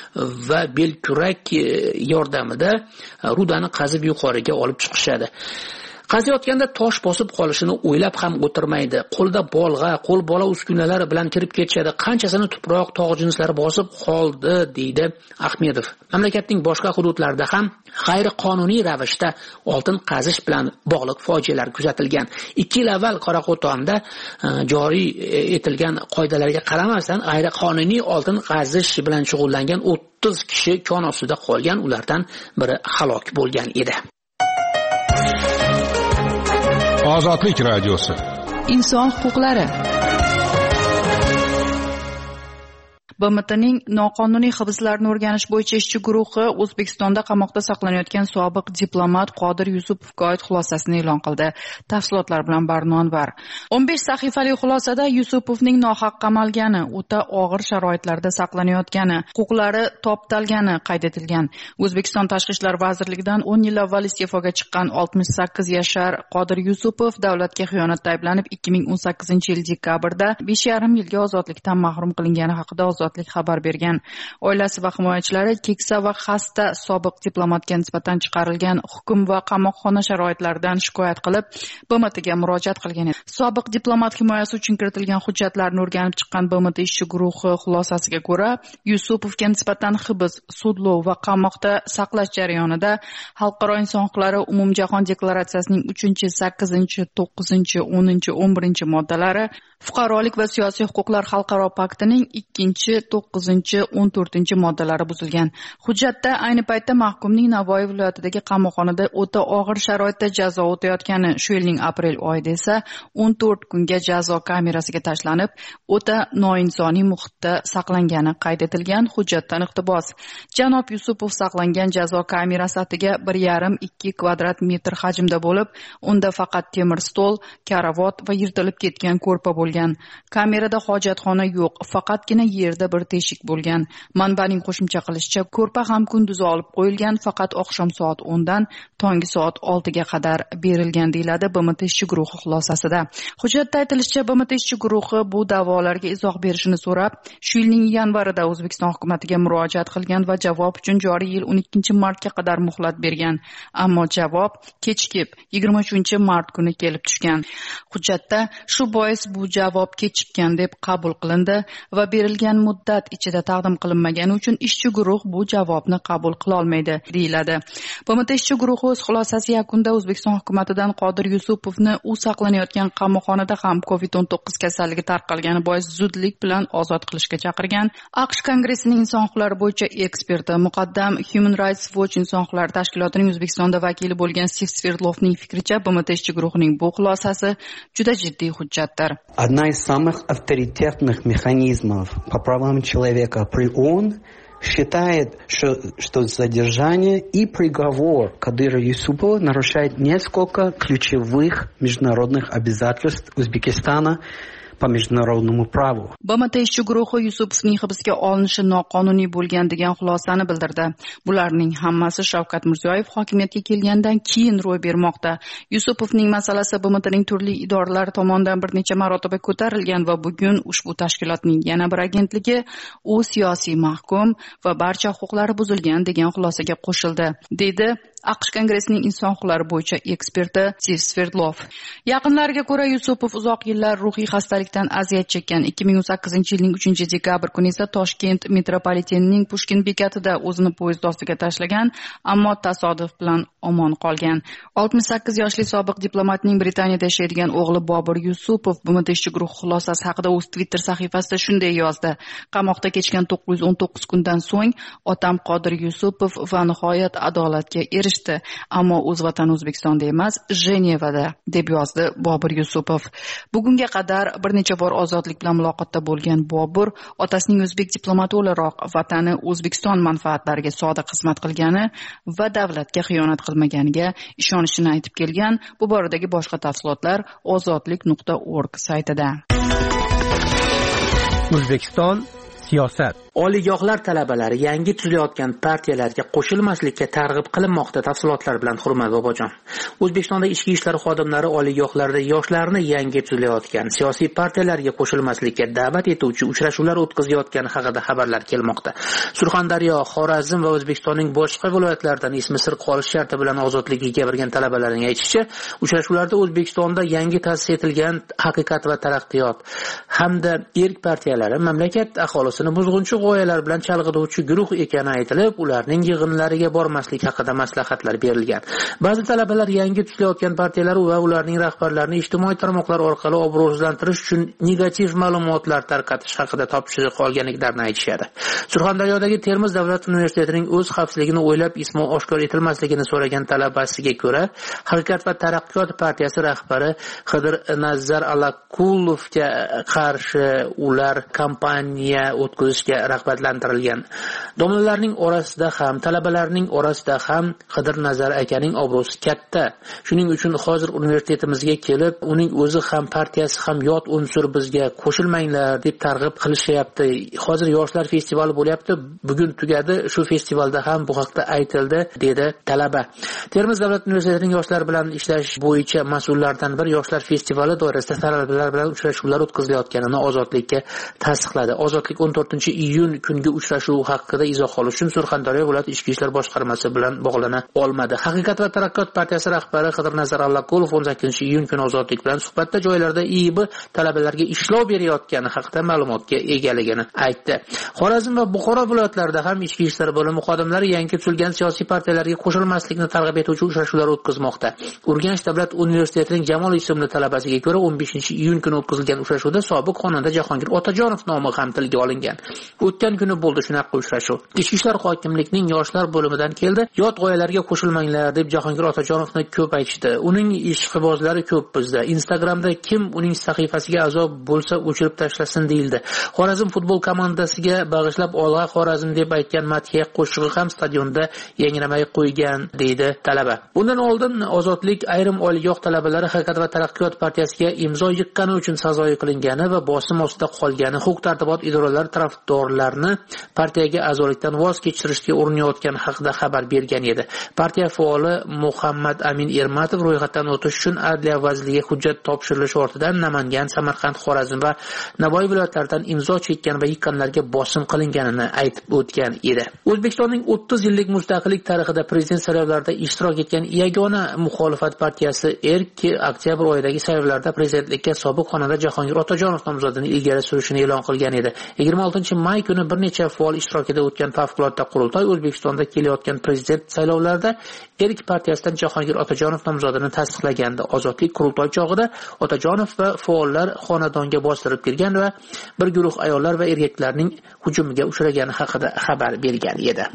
va belkurak yordamida rudani qazib yuqoriga olib chiqishadi. Qaziyotganda tosh bosib qolishini o'ylab ham o'tirmaydi. Qo'lda bolg'a, qo'l bola uskunalari bilan kirib ketishadi. Qanchasini tuproq, tog' jinslari bosib qoldi, deydi Ahmedov. Mamlakatning boshqa hududlarida ham g'ayriqonuniy ravishda oltin qazish bilan bog'liq fojialar kuzatilgan. ikki yil avval Qoraqo'rg'onda joriy etilgan qoidalarga qaramasdan g'ayriqonuniy oltin qazish bilan shug'ullangan o'ttiz kishi kon ostida qolgan, ulardan biri halok bo'lgan edi. Ozodlik radiosi. Inson huquqlari. B M Tning noqonuniy hibslarni o'rganish bo'yicha ishchi guruhi O'zbekistonda qamoqda saqlanayotgan sobiq diplomat Qodir Yusupovga oid xulosasini e'lon qildi. Tafsilotlar bilan Barno Anvar. o'n besh sahifali xulosada Yusupovning nohaq qamalgani, o'ta og'ir sharoitlarda saqlanayotgani, huquqlari toptalgani qayd etilgan. O'zbekiston Tashqi ishlar vazirligidan o'n yil avval iste'foga chiqqan oltmish sakkiz yashar Qodir Yusupov davlatga xiyonatda ayblanib ikki ming o'n sakkizinchi yil dekabrda besh yarim yilga ozodlikdan mahrum qilingani haqida Ozodlik xabar bergan. Oilasi va himoyachilari keksa va xasta sobiq diplomatga nisbatan chiqarilgan hukm va qamoqxona sharoitlaridan shikoyat qilib, B M Tga murojaat qilgan edi. Sobiq diplomat himoyasi uchun kiritilgan hujjatlarni o'rganib chiqqan B M T ishchi guruhi xulosasiga ko'ra, Yusupovga nisbatan hibs, sudlov va qamoqda saqlash jarayonida Xalqaro inson huquqlari umumjahon deklaratsiyasining uchinchi, sakkizinchi, to'qqizinchi, o'ninchi, o'n birinchi moddalari, Fuqarolik va siyosiy huquqlar xalqaro paktining ikkinchi, to'qqizinchi, o'n to'rtinchi moddalari buzilgan. Hujjatda ayni paytda mahkumning Navoiy viloyatidagi qamoqxonada o'ta og'ir sharoitda jazo o'tayotgani, shu yilning aprel oyida esa o'n to'rt kunga jazo kamerasiga tashlanib, o'ta noinsoniy muhitda saqlangani qayd etilgan. Hujjatdan iqtibos: Janob Yusupov saqlangan jazo kamerasi atiga bir yarim ikki kvadrat metr hajmda bo'lib, unda faqat temir stol, karavot va yirtilib ketgan ko'rpa bo'lgan. Kamerada hojatxona yo'q, faqatgina yerda bir teshik bo'lgan. Manbaning qo'shimcha qilishicha, ko'rpa ham kunduzi olib qo'yilgan, faqat oqshom soat o'ndan tongi soat oltiga qadar berilgan, deyiladi B M T ishchi guruhi xulosasida. Hujjatda aytilishicha, B M T ishchi guruhi bu da'volarga izoh berishini so'rab, shu yilning yanvarida O'zbekiston hukumatiga murojaat qilgan va javob uchun joriy yil o'n ikkinchi martga qadar muhlat bergan. Ammo javob kechikib yigirma uchinchi mart kuni kelib tushgan. Hujjatda shu bois bu javob kechikkan deb qabul qilindi va berilgan muddat ichida taqdim qilinmagani uchun ishchi guruh bu javobni qabul qila olmaydi, deyiladi. B M T ishchi guruhi o'z xulosasi yakunida O'zbekiston hukumatidan Qodir Yusupovni u saqlanayotgan qamoqxonada ham covid o'n to'qqiz kasalligi tarqalgani bois zudlik bilan ozod qilishga chaqirgan. AQSh Kongressining inson huquqlari bo'yicha eksperti, muqaddam Human Rights Watch inson huquqlari tashkilotining O'zbekistonda vakili bo'lgan Steve Sverdlovning fikricha, B M T ishchi guruhining bu xulosasi juda jiddiy hujjatdir. Одна из самых авторитетных механизмов по правам человека при ООН считает, что, что задержание и приговор Кадыра Юсупова нарушает несколько ключевых международных обязательств Узбекистана по международному праву. B M T ishchi guruhi Yusupovning hibsga olinishi noqonuniy bo'lgan degan xulosani bildirdi. Bularning hammasi Shavkat Mirziyoyev hokimiyatga kelgandan keyin ro'y bermoqda. Yusupovning masalasi B M Tning turli idoralari tomonidan bir necha marotaba ko'tarilgan va bugun ushbu tashkilotning yana bir agentligi u siyosiy mahkum va barcha huquqlari buzilgan degan xulosaga qo'shildi, dedi AQSh Kongressining inson huquqlari bo'yicha eksperti Steve Sverdlov. Yaqinlariga ko'ra, Yusupov uzoq yillar ruhiy xastalikdan aziyat chekkan. ikki ming o'n sakkizinchi yilning uchinchi dekabr kuni esa Toshkent metropolitenining Pushkin bekatida o'zini poyezd ostiga tashlagan, ammo tasodif bilan omon qolgan. oltmish sakkiz yoshli sobiq diplomatning Britaniyada yashaydigan o'g'li Bobur Yusupov B M T ishchi guruhi xulosasi haqida o'z Twitter sahifasida shunday yozdi: Qamoqda kechgan to'qqiz yuz o'n to'qqiz kundan so'ng otam Qodir Yusupov va nihoyat adolatga erishdi, ammo o'z vatani O'zbekistonda emas, Jenevada, deb yozdi Bobur Yusupov. Bugunga qadar bir necha bor ozodlik bilan muloqotda bo'lgan Bobur otasining o'zbek diplomati o'laroq vatani O'zbekiston manfaatlariga sodiq xizmat qilgani va davlatga xiyonat qilmaganiga ishonishini aytib kelgan. Bu boradagi boshqa tafsilotlar ozodlik nuqta org saytida. O'zbekiston siyosat. Oliygohlar talabalari yangi tuzilayotgan partiyalarga qo'shilmaslikka targ'ib qilinmoqda. Tafsilotlar bilan Hurmat Bobojon. O'zbekistonda ichki ishlar xodimlari oliygohlarda yoshlarni yangi tuzilayotgan siyosiy partiyalarga qo'shilmaslikka da'vat etuvchi uchrashuvlar o'tkazayotgani haqida xabarlar kelmoqda. Surxondaryo, Xorazm va O'zbekistonning boshqa viloyatlaridan ismi sir qolish sharti bilan ozodligiga kirgan talabalarning aytishicha, uchrashuvlarda O'zbekistonda yangi ta'sis etilgan Haqiqat va taraqqiyot hamda erk partiyalari mamlakat aholisini buzg'unchi g'oyalar bilan chalg'ituvchi guruh ekani aytilib, ularning yig'inlariga bormaslik haqida maslahatlar berilgan. Ba'zi talabalar yangi tuzilayotgan partiyalar va ularning rahbarlarini ijtimoiy tarmoqlar orqali obro'sizlantirish uchun negativ ma'lumotlar tarqatish haqida topshiriq olganliklarini aytishadi. Surxondaryodagi Termiz davlat universitetining o'z xavfsizligini o'ylab ismi oshkor etilmasligini so'ragan talabasiga ko'ra, Haqiqat va taraqqiyot partiyasi rahbari Qidir Nazar Alaqulovga qarshi ular kampaniya o'tkazishga rag'batlantirilgan. Domlalarning orasida ham, talabalarning orasida ham Qidir Nazar akaning obro'si katta. Shuning uchun hozir universitetimizga kelib, uning o'zi ham partiyasi ham yot unsur, bizga qo'shilmanglar deb targ'ib qilishyapti. Hozir yoshlar festivali bo'lyapti. Bugun tugadi. Shu festivalda ham bu haqda aytildi, dedi talaba. Termiz davlat universitetining yoshlar bilan ishlash bo'yicha mas'ullardan bir yoshlar festivali doirasida talabalar bilan uchrashuvlar o'tkazilayotganini Ozodlikka tasdiqladi. Ozodlik o'n to'rtinchi iyun kungi uchrashuv haqida izoh olish uchun Surxondaryo viloyat ichki ishlar boshqarmasi bilan bog'lana olmadi. Haqiqat va taraqqiyot partiyasi rahbari Qidirnazar Allaqulov o'n sakkizinchi iyun kuni Ozodlik bilan suhbatda joylarda I I B talabalarga ishlov berayotgani haqida ma'lumotga egaligini aytdi. Xorazm va Buxoro viloyatlarida ham ichki ishlar bo'limi xodimlari yangi tuzilgan siyosiy partiyalarga qo'shilmaslikni targ'ib etuvchi uchrashuvlar o'tkazmoqda. Urganch davlat universitetining Jamol ismli talabasiga ko'ra o'n beshinchi iyun kuni o'tkazilgan uchrashuvda sobiq xonanda Jahongir Otajonov nomi ham tilga olingan. O'tgan kuni bo'ldi shunaqa uchrashuv. Ichki ishlar hokimlikning yoshlar bo'limidan keldi. Yot g'oyalarga qo'shilmanglar deb Jahongir Otajonovni ko'p aytishdi. Uning ishqibozlari ko'p bizda. Instagramda kim uning sahifasiga a'zo bo'lsa o'chirib tashlasin deyildi. Xorazm futbol komandasiga bag'ishlab Olg'a Xorazm deb aytgan madhiya qo'shig'i ham stadionda yangramay qo'ygan deydi talaba. Bundan oldin Ozodlik ayrim oliygoh talabalari Haqiqat va taraqqiyot partiyasiga imzo yiqqani uchun sazoyi qilingani va bosim ostida qolgani huquq-tartibot idoralari tarafdorlarni partiyaga a'zolikdan voz kechirishga urinayotgani haqida xabar bergan edi. Partiya faoli Muhammad Amin Ermatov ro'yxatdan o'tish uchun Adliya vaziriga hujjat topshirilishi ortidan Namangan, Samarqand, Xorazm va Navoiy viloyatlaridan imzo chekkan va yiqqanlarga bosim qilinganini aytib o'tgan edi. O'zbekistonning o'ttiz yillik mustaqillik tarixida prezident saylovlarida ishtirok etgan yagona muxolifat partiyasi Erk oktyabr oyidagi saylovlarda prezidentlikka sobiq xonanda Jahongir Otajonov nomzodini ilgari surishini e'lon qilgan edi. yigirma oltinchi may kuni bir necha faol ishtirokida o'tgan favqulodda qurultoy O'zbekistonda kelayotgan prezident saylovlarida Erk partiyasidan Jahongir Otajonov nomzodini tasdiqlagandi. Ozodlik qurultoy chog'ida Otajonov va faollar xonadonga bostirib kirgan va bir guruh ayollar va erkaklarning hujumiga uchragani haqida xabar bergan edi.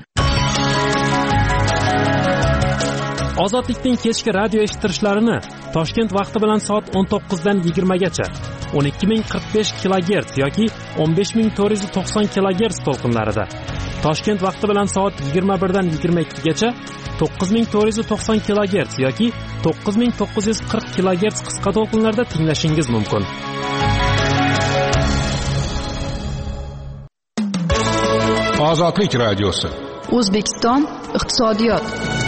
Ozodlikning kechki radio eshittirishlarini Toshkent vaqti bilan soat o'n to'qqiz dan yigirma gacha o'n ikki ming qirq besh kilogerts yoki o'n besh ming to'rt yuz to'qson kilogerts to'lqinlarida, Toshkent vaqti bilan soat yigirma bir dan yigirma ikki gacha to'qqiz ming to'rt yuz to'qson kilogerts yoki to'qqiz ming to'qqiz yuz qirq kilogerts qisqa to'lqinlarda tinglashingiz mumkin. Ozodlik radiosi. O'zbekiston iqtisodiyot.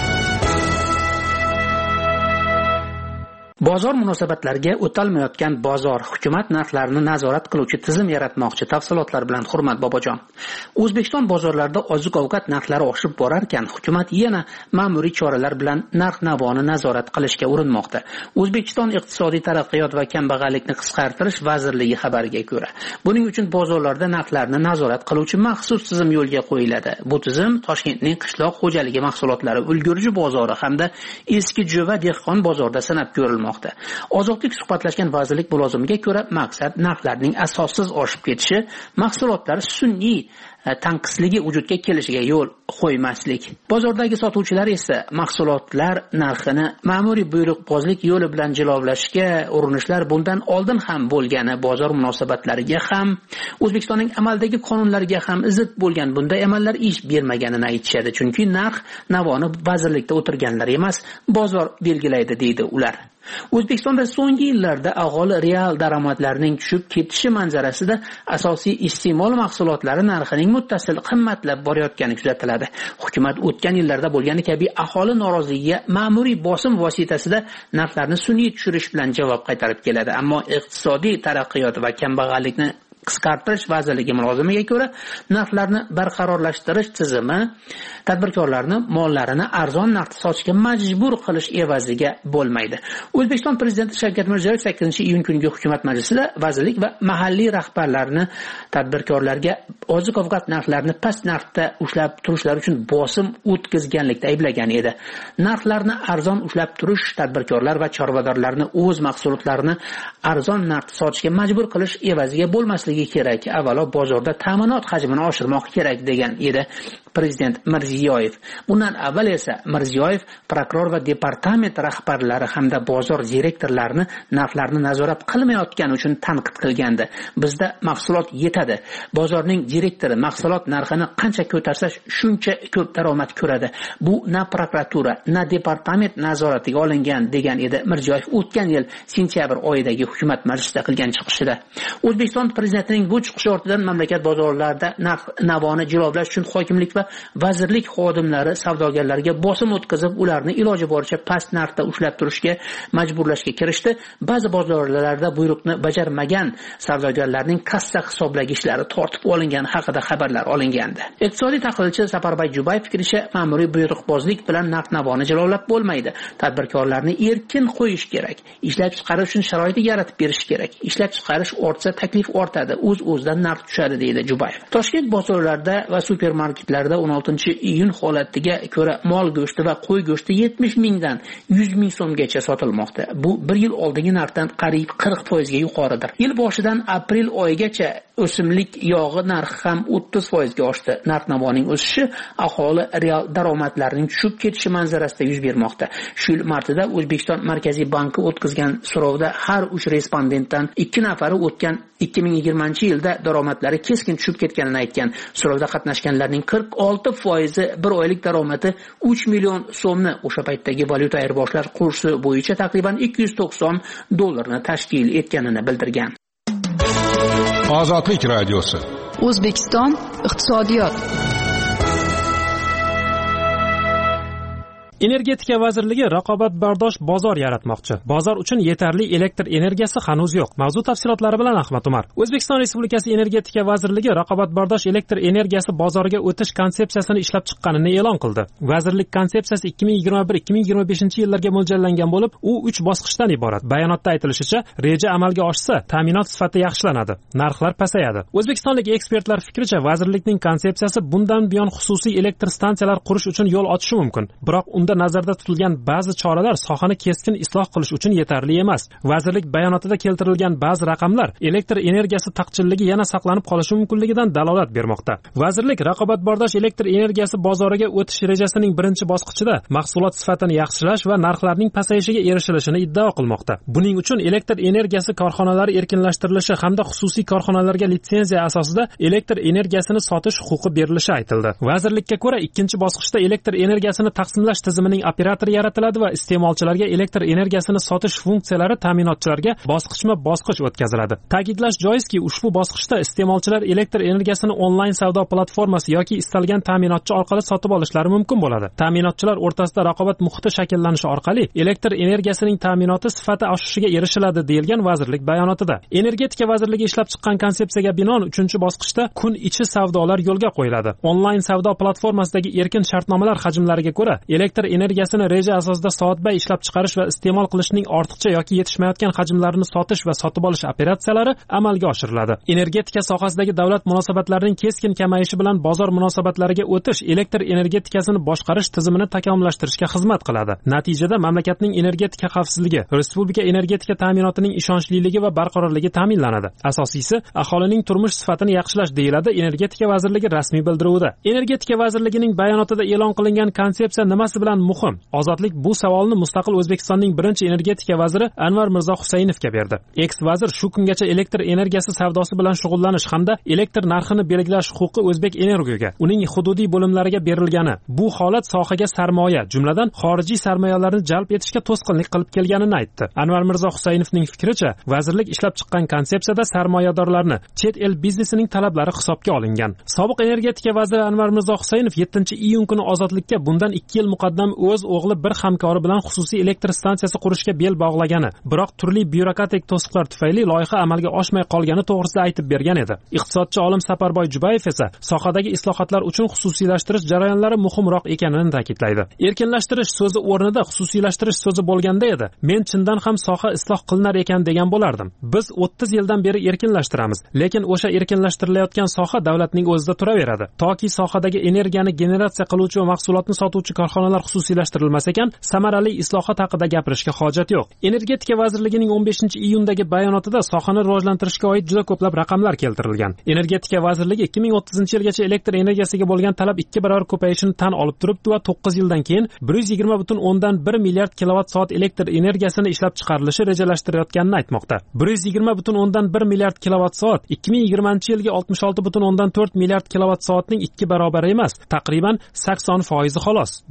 Bozor munosabatlariga o'talmayotgan bozor, hukumat narxlarini nazorat qiluvchi tizim yaratmoqchi. Tafsilotlar bilan Hurmat Bobojon. O'zbekiston bozorlarida oziq-ovqat narxlari oshib borar ekan, hukumat yana ma'muriy choralar bilan narx-navoni nazorat qilishga urinmoqda. O'zbekiston iqtisodiy taraqqiyot va kambag'allikni qisqartirish vazirligi xabariga ko'ra, buning uchun bozorlarda narxlarni nazorat qiluvchi maxsus tizim yo'lga qo'yiladi. Bu tizim Toshkentning qishloq xo'jaligi mahsulotlari ulgurji bozori hamda eski Jo'va dehqon bozorida sanab ko'rilmoqda. Ozodlik suhbatlashgan vazirlik mulozimiga ko'ra, maqsad narxlarning asossiz oshib ketishi, mahsulotlar sun'iy tanqisligi vujudga kelishiga yo'l qo'ymaslik. Bozordagi sotuvchilar esa mahsulotlar narxini ma'muriy buyruqbozlik yo'li bilan jilovlashga urinishlar bundan oldin ham bo'lgani, bozor munosabatlariga ham, O'zbekistonning amaldagi qonunlariga ham zid bo'lgan bunday amallar ish bermaganini aytishadi. Chunki narx navoni vazirlikda o'tirganlar emas, bozor belgilaydi deydi ular. O'zbekistonda so'nggi yillarda aholi real daromadlarining tushib ketishi manzarasida asosiy iste'mol mahsulotlari narxining muttasil qimmatlab borayotgani kuzatiladi. Hukumat o'tgan yillarda bo'lgani kabi aholi noroziligiga ma'muriy bosim vositasida narxlarni sun'iy tushirish bilan javob qaytarib keladi. Ammo iqtisodiy taraqqiyot va kambag'allikni qisqartirish vazirligi mulozimiga ko'ra, narxlarni barqarorlashtirish tizimi tadbirkorlarni mollarini arzon narxda sotishga majbur qilish evaziga bo'lmaydi. O'zbekiston prezidenti Shavkat Mirziyoyev sakkizinchi iyun kungi hukumat majlisida vazirlik va mahalliy rahbarlarni tadbirkorlarga oziq-ovqat narxlarini past narxda ushlab turishlari uchun bosim o'tkazganlikda ayblagan edi. Narxlarni arzon ushlab turish tadbirkorlar va chorvadorlarni o'z mahsulotlarini arzon narxda sotishga majbur qilish evaziga bo'lmasligi kerak. Avvalo bozorda ta'minot hajmini oshirmoq kerak degan edi Prezident Mirziyoyev. Bundan avval esa Mirziyoyev prokuror va departament rahbarlari hamda bozor direktorlarini narxlarni nazorat qilmayotgani uchun tanqid qilgandi. Bizda mahsulot yetadi. Bozorning direktori mahsulot narxini qancha ko'tarsa shuncha ko'p daromad ko'radi. Bu na prokuratura, na departament nazoratiga olingan degan edi Mirziyoyev o'tgan yil sentyabr oyidagi hukumat majlisida qilgan chiqishida. O'zbekiston prezidenti imkoniyatining bu chiqishi ortidan mamlakat bozorlarida narx navoni jilovlash uchun hokimlik va vazirlik xodimlari savdogarlarga bosim o'tkazib, ularni iloji boricha past narxda ushlab turishga majburlashga kirishdi. Ba'zi bozorlarda buyruqni bajarmagan savdogarlarning kassa hisoblagichlari tortib olingani haqida xabarlar olingandi. Iqtisodiy tahlilchi Saparboy Jubayev fikricha, ma'muriy buyruqbozlik bilan narx navoni jilovlab bo'lmaydi. Tadbirkorlarni erkin qo'yish kerak. Ishlab chiqarish uchun sharoit yaratib berish kerak. Ishlab chiqarish ortsa, taklif ortadi, o'z-o'zidan narx tushadi, deydi Jubayev. Toshkent bozorlarida va supermarketlarda o'n oltinchi iyun holatiga ko'ra mol go'shti va qo'y go'shti yetmish mingdan yuz ming so'mgacha sotilmoqda. Bu bir yil oldingi narxdan qariyb qirq foiz ga yuqoridir. Yil boshidan aprel oyigacha o'simlik yog'i narxi ham o'ttiz foiz ga oshdi. Narx navoning o'sishi aholi real daromadlarining tushib ketishi manzarasida yuz bermoqda. Shu yil martida O'zbekiston Markaziy banki o'tkazgan so'rovda har uch respondentdan ikki nafari o'tgan ikki ming yigirmanchi yilda daromadlari keskin tushib ketganini aytgan. So'rovda qatnashganlarning qirq olti foizi bir oylik daromadi uch million so'mni, o'sha paytdagi valyuta ayirboshlash kursi bo'yicha taqriban ikki yuz to'qson dollarni tashkil etganini bildirgan. Ozodlik radiosi. O'zbekiston iqtisodiyot. Energetika vazirligi raqobatbardosh bozor yaratmoqchi. Bozor uchun yetarli elektr energiyasi hanuz yo'q. Mavzu tafsilotlari bilan Ahmad Umar. O'zbekiston Respublikasi Energetika vazirligi raqobatbardosh elektr energiyasi bozoriga o'tish konsepsiyasini ishlab chiqqanini e'lon qildi. Vazirlik konsepsiyasi ikki ming yigirma bir ikki ming yigirma beshinchi yillarga mo'ljallangan bo'lib, u uch bosqichdan iborat. Bayonotda aytilishicha, reja amalga oshsa, ta'minot sifati yaxshilanadi, narxlar pasayadi. O'zbekistonlik ekspertlar fikricha, vazirlikning konsepsiyasi bundan buyon xususiy elektr stansiyalar qurish uchun yo'l ochishi mumkin. Biroq unda nazarda tutilgan ba'zi choralar sohani keskin isloh qilish uchun yetarli emas. Vazirlik bayonotida keltirilgan ba'zi raqamlar elektr energiyasi taqchilligi yana saqlanib qolishi mumkinligidan dalolat bermoqda. Vazirlik raqobatbardosh elektr energiyasi bozoriga o'tish rejasining birinchi bosqichida mahsulot sifatini yaxshilash va narxlarning pasayishiga erishilishini iddao qilmoqda. Buning uchun elektr energiyasi korxonalari erkinlashtirilishi hamda xususiy korxonalarga litsenziya asosida elektr energiyasini sotish huquqi berilishi aytildi. Vazirlikka ko'ra, ikkinchi bosqichda elektr energiyasini taqsimlash tizimining operatori yaratiladi va iste'molchilarga elektr energiyasini sotish funksiyalari ta'minotchilarga bosqichma-bosqich o'tkaziladi. Ta'kidlash joizki, ushbu bosqichda iste'molchilar elektr energiyasini onlayn savdo platformasi yoki istalgan ta'minotchi orqali sotib olishlari mumkin bo'ladi. Ta'minotchilar o'rtasida raqobat muhiti shakllanishi orqali elektr energiyasining ta'minoti sifati oshishiga erishiladi, deyilgan vazirlik bayonotida. Energetika vazirligi ishlab chiqqan konsepsiyaga binoan uchinchi bosqichda kun ichi savdolar yo'lga qo'yiladi. Onlayn savdo platformasidagi erkin shartnomalar hajmlariga ko'ra elektr energiyasini reja asosida soatbay ishlab chiqarish va iste'mol qilishning ortiqcha yoki yetishmayotgan hajmlarini sotish va sotib olish operatsiyalari amalga oshiriladi. Energetika sohasidagi davlat munosabatlarining keskin kamayishi bilan bozor munosabatlariga o'tish elektr energetikasini boshqarish tizimini takomillashtirishga xizmat qiladi. Natijada mamlakatning energetika xavfsizligi, respublika energetika ta'minotining ishonchliligi va barqarorligi ta'minlanadi. Asosiysi, aholining turmush sifatini yaxshilash, deyiladi Energetika vazirligi rasmiy bildiruvida. Energetika vazirligining bayonotida e'lon qilingan konsepsiya nimasi bilan muhim? Ozodlik bu savolni mustaqil O'zbekistonning birinchi energetika vaziri Anvar Mirzo Husaynovga berdi. Eks vazir shu kungacha elektr energiyasi savdosi bilan shug'ullanish hamda elektr narxini belgilash huquqi O'zbek Energoga, uning hududiy bo'limlariga berilgani. Bu holat sohaga sarmoya, jumladan xorijiy sarmoyalarni jalb etishga to'sqinlik qilib kelganini aytdi. Anvar Mirzo Husaynovning fikricha, vazirlik ishlab chiqqan konsepsiyada sarmoyadorlarni, chet el biznesining talablari hisobga olingan. Sobiq energetika vaziri Anvar Mirzo Husaynov yettinchi iyun kuni Ozodlikka bundan ikki yil muqaddam o'z o'g'li bir hamkori bilan xususiy elektr stansiyasi qurishga bel bog'lagani, biroq turli byurokratik to'siqlar tufayli loyiha amalga oshmay qolgani to'g'risida aytib bergan edi. Iqtisodchi olim Saparboy Jubayev esa sohadagi islohotlar uchun xususiylashtirish jarayonlari muhimroq ekanini ta'kidlaydi. Erkinlashtirish so'zi o'rnida xususiylashtirish so'zi bo'lganda edi, men chindan ham soha isloh qilinar ekan degan bo'lardim. Biz o'ttiz yildan beri erkinlashtiramiz, lekin o'sha erkinlashtirilayotgan soha davlatning o'zida turaveradi. Toki sohadagi energiyani generatsiya qiluvchi va mahsulotni sotuvchi korxonalar xususiylashtirilmas ekan, samarali islohot haqida gapirishga hojat yo'q. Energetika vazirligining o'n beshinchi iyundagi bayonotida sohani rivojlantirishga oid juda ko'plab raqamlar keltirilgan. Energetika vazirligi ikki ming o'ttizinchi yilgacha elektr energiyasiga bo'lgan talab ikki barobar ko'payishini tan olib turibdi va to'qqiz yildan keyin bir yuz yigirma butun o'ndan bir milliard kilovat soat elektr energiyasini ishlab chiqarilishi rejalashtirayotganini aytmoqda. bir yuz yigirma butun o'ndan bir milliard kilovat soat ikki ming yigirmanchi yilgi oltmish olti butun o'ndan to'rt milliard kilovat soatning ikki barobari emas, taqriban sakson foizi xolos. Bu taqchillik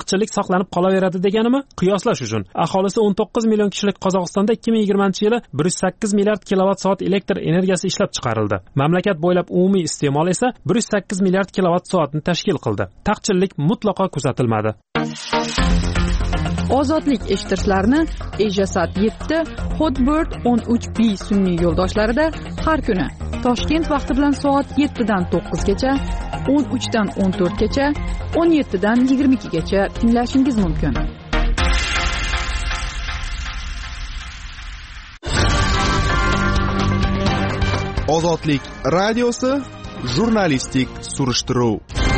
taqchillik saqlanib qolaveradi deganimi? Qiyoslash uchun aholisi o'n to'qqiz million kishilik Qozog'istonda ikki ming yigirmanchi yili bir yuz sakkiz milliard kilovat soat elektr energiyasi ishlab chiqarildi. Mamlakat bo'ylab umumiy iste'mol esa bir yuz sakkiz milliard kilovat soatni tashkil qildi. Taqchillik mutlaqo kuzatilmadi. Ozodlik eshittirishlarni Ejasat yetti, Hotbird o'n uch B sun'iy yo'ldoshlarida har kuni Toshkent vaqti bilan soat yettidan to'qqizgacha, o'n uchdan o'n to'rtgacha, o'n yettidan yigirma ikkigacha tinglashingiz mumkin. Ozodlik radiosi jurnalistik surishtiruv.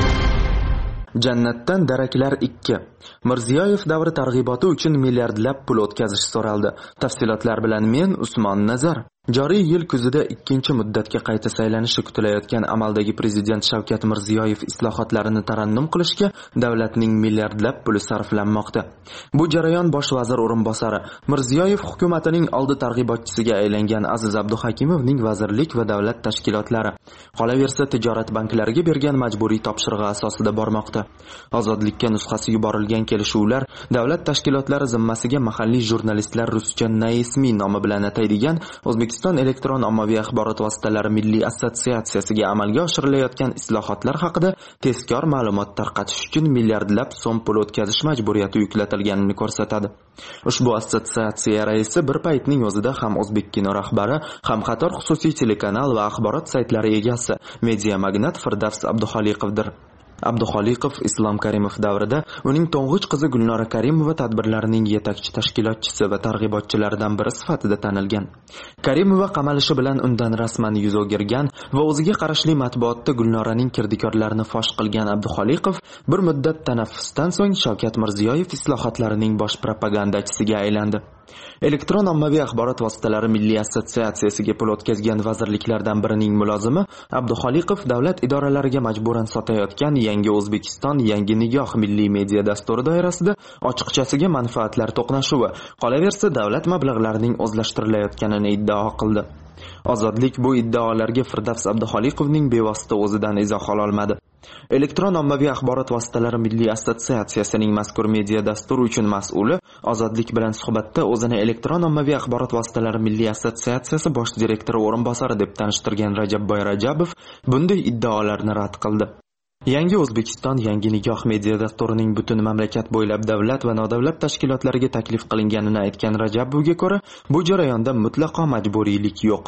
Jannatdan daraklar ikki. Mirziyoyev davri targ'iboti uchun milliardlab pul o'tkazish so'raldi. Tafsilotlar bilan men Usmon Nazar. Joriy yil kuzida ikkinchi muddatga qayta saylanishi kutilayotgan amaldagi prezident Shavkat Mirziyoyev islohotlarini tarannum qilishga davlatning milliardlab puli sarflanmoqda. Bu jarayon bosh vazir o'rinbosari Mirziyoyev hukumatining oldi targ'ibotchisiga aylangan Aziz Abduhakimovning vazirlik va davlat tashkilotlari, qolaversa tijorat banklariga bergan majburiy topshirig'i asosida bormoqda. Ozodlikka nusxasi yuborilgan kelishuvlar davlat tashkilotlari zimmasiga mahalliy jurnalistlar ruscha naismi nomi bilan ataydigan O'zbekiston elektron ommaviy axborot vositalari milliy assotsiatsiyasiga amalga oshirilayotgan islohotlar haqida tezkor ma'lumot tarqatish uchun milliardlab so'm pul o'tkazish majburiyati yuklatilganini ko'rsatadi. Ushbu assotsiatsiya raisi bir paytning o'zida ham O'zbekkino rahbari, ham qator xususiy telekanal va axborot saytlari egasi, media magnat Firdavs Abduxoliqovdir. Abduxoliqov Islom Karimov davrida uning to'ng'ich qizi Gulnora Karimova tadbirlarining yetakchi tashkilotchisi va targ'ibotchilaridan biri sifatida tanilgan. Karimova qamalishi bilan undan rasman yuz o'girgan va o'ziga qarashli matbuotda Gulnoraning kirdikorlarini fosh qilgan Abduxoliqov bir muddat tanaffusdan so'ng Shavkat Mirziyoyev islohotlarining bosh propagandachisiga aylandi. Elektron ommaviy axborot vositalari milliy assotsiatsiyasiga pul o'tkazgan vazirliklardan birining mulozimi Abduxoliqov davlat idoralariga majburan sotayotgan Yangi O'zbekiston, Yangi Nigoh milliy media dasturi doirasida ochiqchasiga manfaatlar to'qnashuvi, qolaversa davlat mablag'larining o'zlashtirilayotganini iddao qildi. Ozodlik bu iddaolarga Firdavs Abduxoliqovning bevosita o'zidan izoh ola olmadi. Elektron ommaviy axborot vositalari milliy assotsiatsiyasining mazkur media dasturi uchun mas'uli Ozodlik bilan suhbatda o'zini elektron ommaviy axborot vositalari milliy assotsiatsiyasi bosh direktori o'rinbosari deb tanishtirgan Rajabboy Rajabov bunday iddaolarni rad qildi. Yangi O'zbekiston, Yangi Nigoh media dasturining butun mamlakat bo'ylab davlat va nodavlat tashkilotlariga taklif qilinganini aytgan Rajabovga ko'ra, bu jarayonda mutlaqo majburiylik yo'q.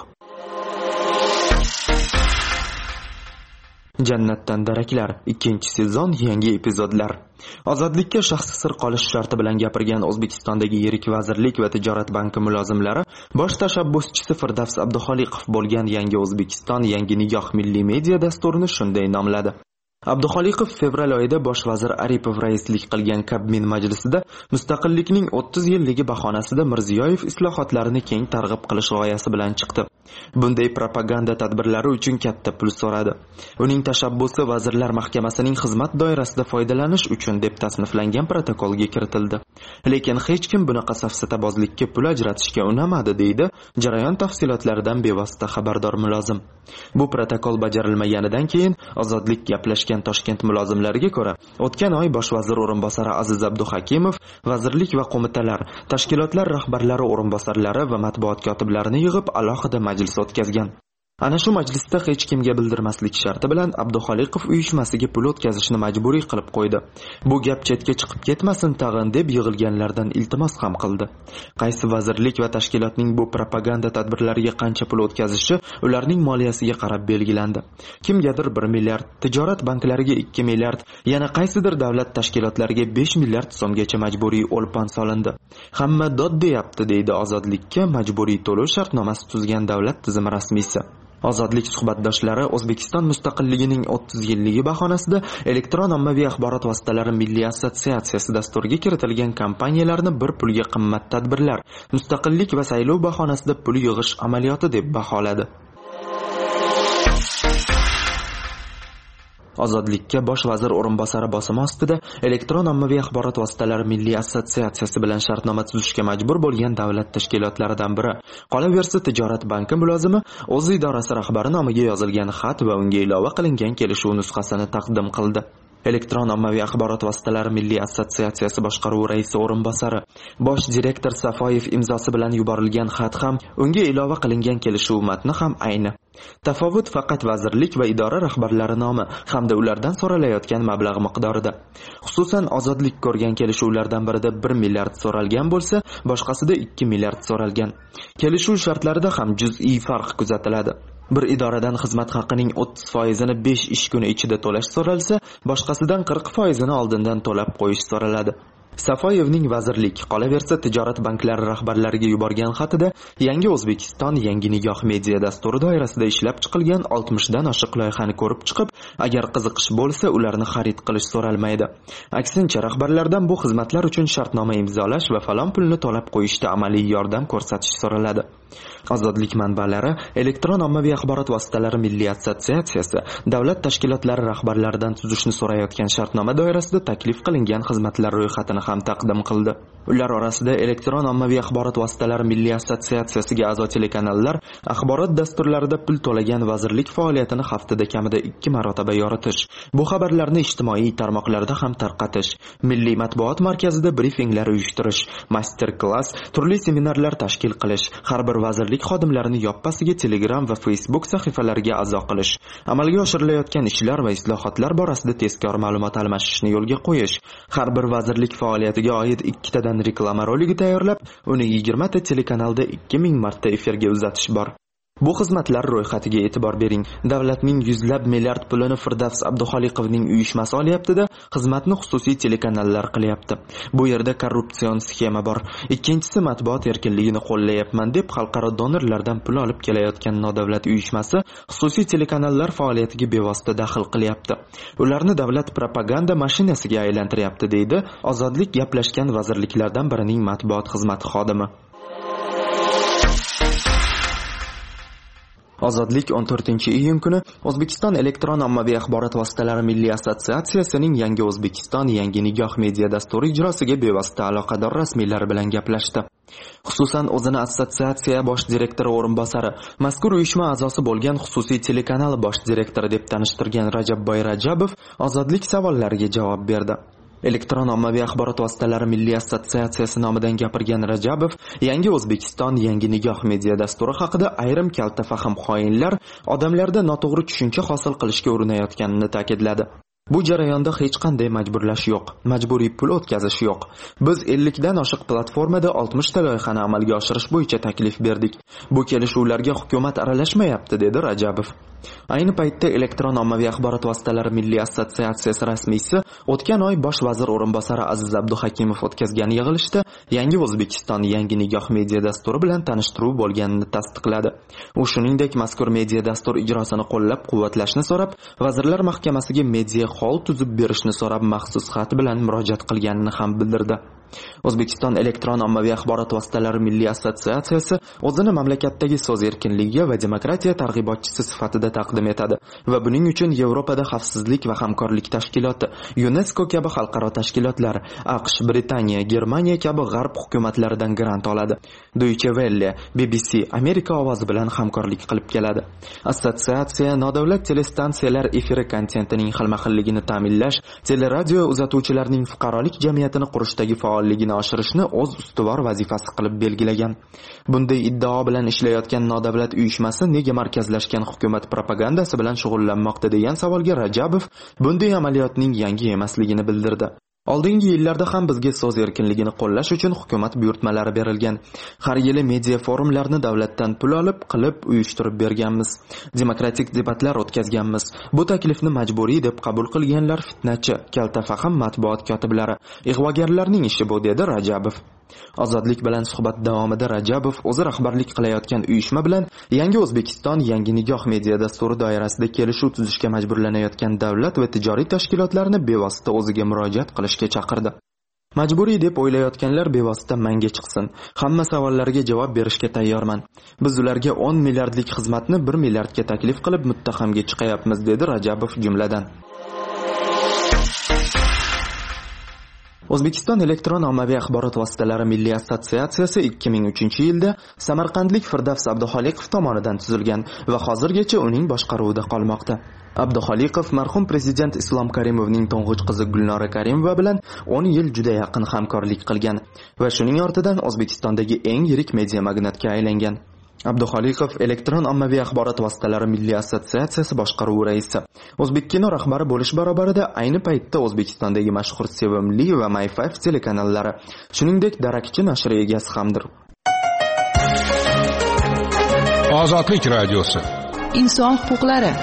Jannatdan daraklar ikkinchi sezon yangi epizodlar. Ozodlikka shaxsi sir qolish sharti bilan gapirgan O'zbekistondagi yirik vazirlik va tijorat banki mulozimlari bosh tashabbuschisi Firdavs Abduxoliqov bo'lgan Yangi O'zbekiston, Yangi Nigoh milliy media dasturini shunday nomladi. Abduxoliqov fevral oyida bosh vazir Aripov raislik qilgan Kabmin majlisida mustaqillikning o'ttiz yilligi bahonasida Mirziyoyev islohotlarini keng targ'ib qilish g'oyasi bilan chiqdi. Bunday propaganda tadbirlari uchun katta pul so'radi. Uning tashabbusi Vazirlar Mahkamasining xizmat doirasida foydalanish uchun deb tasniflangan protokolga kiritildi. Lekin hech kim bunaqa safsatabozlikka pul ajratishga unamadi, deydi jarayon tafsilotlaridan bevosita xabardor mulozim. Bu protokol bajarilmaganidan keyin Ozodlik gaplashgan Toshkent mulozimlariga ko'ra, o'tgan oy bosh vazir o'rinbosari Aziz Abduhakimov vazirlik va qo'mitalar, tashkilotlar rahbarlari o'rinbosarlari va matbuot kotiblarini yig'ib alohida majlis o'tkazgan. Ana shu majlisda hech kimga bildirmaslik sharti bilan Abduxoliqov uyushmasiga pul o'tkazishni majburiy qilib qo'ydi. Bu gap chetga chiqib ketmasin tag'in deb yig'ilganlardan iltimos ham qildi. Qaysi vazirlik va tashkilotning bu propaganda tadbirlariga qancha pul o'tkazishi ularning moliyasiga qarab belgilandi. Kimgadir bir milliard, tijorat banklariga ikki milliard, yana qaysidir davlat tashkilotlariga besh milliard so'mgacha majburiy o'lpon solindi. Hamma dod deyapti, deydi Ozodlikka majburiy to'lov shartnomasi tuzgan davlat tizimi rasmiysi. Ozodlik suhbatdoshlari O'zbekiston mustaqilligining o'ttiz yilligi bahonasida elektron ommaviy axborot vositalari milliy assotsiatsiyasi dasturiga kiritilgan kompaniyalarni bir pulga qimmat tadbirlar, mustaqillik va saylov bahonasida pul yig'ish amaliyoti deb baholadi. Ozodlikka bosh vazir o'rinbosari bosimi ostida elektron ommaviy axborot vositalari milliy assotsiatsiyasi bilan shartnoma tuzishga majbur bo'lgan davlat tashkilotlaridan biri. Qolaversa tijorat banki mulozimi o'z idorasi rahbari nomiga yozilgan xat va unga ilova qilingan kelishuv nusxasini taqdim qildi. Elektron ommaviy axborot vositalari milliy assotsiatsiyasi boshqaruvi raisi o'rinbosari bosh direktor Safoyev imzosi bilan yuborilgan xat ham, unga ilova qilingan kelishuv matni ham ayni. Tafovut faqat vazirlik va idora rahbarlari nomi hamda ulardan so'ralayotgan mablag' miqdorida. Xususan, ozodlik ko'rgan kelishuvlardan birida bir milliard so'ralgan bo'lsa, boshqasida ikki milliard so'ralgan. Kelishuv shartlarida ham juz'iy farq kuzatiladi. Bir idoradan xizmat haqining o'ttiz foizini besh ish kuni ichida to'lash so'ralsa, boshqasidan qirq foizini oldindan to'lab qo'yish so'raladi. Safoyevning vazirlik, qolaversa tijorat banklari rahbarlariga yuborgan xatida Yangi O'zbekiston Yangi nigoh media dasturi doirasida ishlab chiqilgan oltmishdan oshiq loyihani ko'rib chiqib, agar qiziqish bo'lsa, ularni xarid qilish so'ralmaydi. Aksincha, rahbarlardan bu xizmatlar uchun shartnoma imzolash va falon pulni to'lab qo'yishda amaliy yordam ko'rsatish so'raladi. Ozodlik manbalari Elektron ommaviy axborot vositalari milliy assotsiatsiyasi davlat tashkilotlari rahbarlaridan tuzishni so'rayotgan shartnoma doirasida taklif qilingan xizmatlar ro'yxatini ham taqdim qildi. Ular orasida Elektron ommaviy axborot vositalari milliy assotsiatsiyasiga a'zo telekanallar axborot dasturlarida pul to'lagan vazirlik faoliyatini haftada kamida ikki marotaba yoritish, bu xabarlarni ijtimoiy tarmoqlarda ham tarqatish, milliy matbuot markazida brifinglar uyushtirish, master-klass, turli seminarlar tashkil qilish, har bir vazirlik xodimlarini yoppasiga Telegram va Facebook sahifalariga a'zo qilish, amalga oshirilayotgan ishlar va islohotlar borasida tezkor ma'lumot almashishni yo'lga qo'yish, har bir vazirlik faoliyatiga oid ikkitadan reklama roligi tayyorlab, uni yigirma ta telekanalda ikki ming marta efirga uzatish bor. Bu xizmatlar ro'yxatiga e'tibor bering. Davlatning yuzlab milliard pulini Firdavs Abduxoliqovning uyushmasi olyapti-da, xizmatni xususiy telekanallar qilyapti. Bu yerda korrupsion sxema bor. Ikkinchisi, matbuot erkinligini qo'llayapman deb xalqaro donorlardan pul olib kelayotgan nodavlat uyushmasi xususiy telekanallar faoliyatiga bevosita daxl qilyapti. Ularni davlat propaganda mashinasiga aylantiryapti, deydi Ozodlik gaplashgan vazirliklardan birining matbuot xizmati xodimi. Ozodlik o'n to'rtinchi iyun kuni O'zbekiston Elektron ommaviy axborot vositalari milliy assotsiatsiyasining Yangi O'zbekiston Yangi nigoh media dasturi ijrosiga bevosita aloqador rasmiylar bilan gaplashdi. Xususan, o'zini assotsiatsiya bosh direktori o'rinbosari, mazkur uyushma a'zosi bo'lgan xususiy telekanal bosh direktori deb tanishtirgan Rajabboy Rajabov Ozodlik savollariga javob berdi. Elektron ommaviy axborot vositalari milliy assotsiatsiyasi nomidan gapirgan Rajabov Yangi O'zbekiston Yangi nigoh media dasturi haqida ayrim kalta fahm xoinlar odamlarda noto'g'ri tushuncha hosil qilishga urinayotganini ta'kidladi. Bu jarayonda hech qanday majburlash yo'q, majburiy pul o'tkazish yo'q. Biz ellikdan oshiq platformada oltmish ta loyihani amalga oshirish bo'yicha taklif berdik. Bu kelishuvlarga hukumat aralashmayapti, dedi Rajabov. Ayni paytda Elektron ommaviy axborot vositalari milliy assotsiatsiyasi rasmiysi o'tgan oy bosh vazir o'rinbosari Aziz Abduhakimov o'tkazgan yig'ilishda Yangi O'zbekiston Yangi nigoh media dasturi bilan tanishtiruv bo'lganini tasdiqladi. U shuningdek mazkur media dastur ijrosini qo'llab-quvvatlashni so'rab, Vazirlar Mahkamasiga media hol tuzib berishni so'rab maxsus xat bilan murojaat qilganini ham bildirdi. O'zbekiston Elektron ommaviy axborot vositalari milliy assotsiatsiyasi o'zini mamlakatdagi so'z erkinligi va demokratiya targ'ibotchisi sifatida taqdim etadi va buning uchun Yevropada xavfsizlik va hamkorlik tashkiloti, UNESCO kabi xalqaro tashkilotlar, AQSh, Britaniya, Germaniya kabi g'arb hukumatlaridan grant oladi. Deutsche Welle, B B C, Amerika ovozi bilan hamkorlik qilib keladi. Assotsiatsiya nodavlat telestansiyalar efiri kontentining xilma-xilligini ta'minlash, teleradio uzatuvchilarning fuqarolik jamiyatini qurishdagi faolligini oshirishni o'z ustuvor vazifasi qilib belgilagan. Bunday iddao bilan ishlayotgan nodavlat uyushmasi nega markazlashgan hukumat propagandasi bilan shug'ullanmoqda degan savolga Rajabov bunday amaliyotning yangi emasligini bildirdi. Oldingi yillarda ham bizga so'z erkinligini qo'llash uchun hukumat buyurtmalari berilgan. Har yili media forumlarni davlatdan pul olib qilib uyushtirib berganmiz. Demokratik debatlar o'tkazganmiz. Bu taklifni majburiy deb qabul qilganlar fitnachi, kalta fahm matbuot kotiblari, ig'vogarlarning ishi bu, dedi Rajabov. Ozodlik bilan suhbat davomida Rajabov o'zi rahbarlik qilayotgan uyushma bilan Yangi O'zbekiston Yangi nigoh media dasturi doirasida kelishuv tuzishga majburlanayotgan davlat va tijoriy tashkilotlarni bevosita o'ziga murojaat qilishga chaqirdi. Majburiy deb o'ylayotganlar bevosita manga chiqsin. Hamma savollariga javob berishga tayyorman. Biz ularga o'n milliardlik xizmatni bir milliardga taklif qilib muttahamga chiqayapmiz, dedi Rajabov jumladan. O'zbekiston Elektron ommaviy axborot vositalari milliy assotsiatsiyasi ikki ming uchinchi yilda Samarqandlik Firdavs Abduxoliqov tomonidan tuzilgan va hozirgacha uning boshqaruvida qolmoqda. Abduxoliqov marhum prezident Islom Karimovning to'ng'ich qizi Gulnora Karimova bilan o'n yil juda yaqin hamkorlik qilgan va shuning ortidan O'zbekistondagi eng yirik media magnatga aylangan. Abduxoliqov elektron ommaviy axborot vositalari milliy assotsiatsiyasi boshqaruvi raisi. O'zbekkino rahbari bo'lish barobarida ayni paytda O'zbekistondagi mashhur Sevimli va My Five telekanallari, shuningdek Darakchi nashri egasi hamdir. Ozodlik radiosi. Inson huquqlari.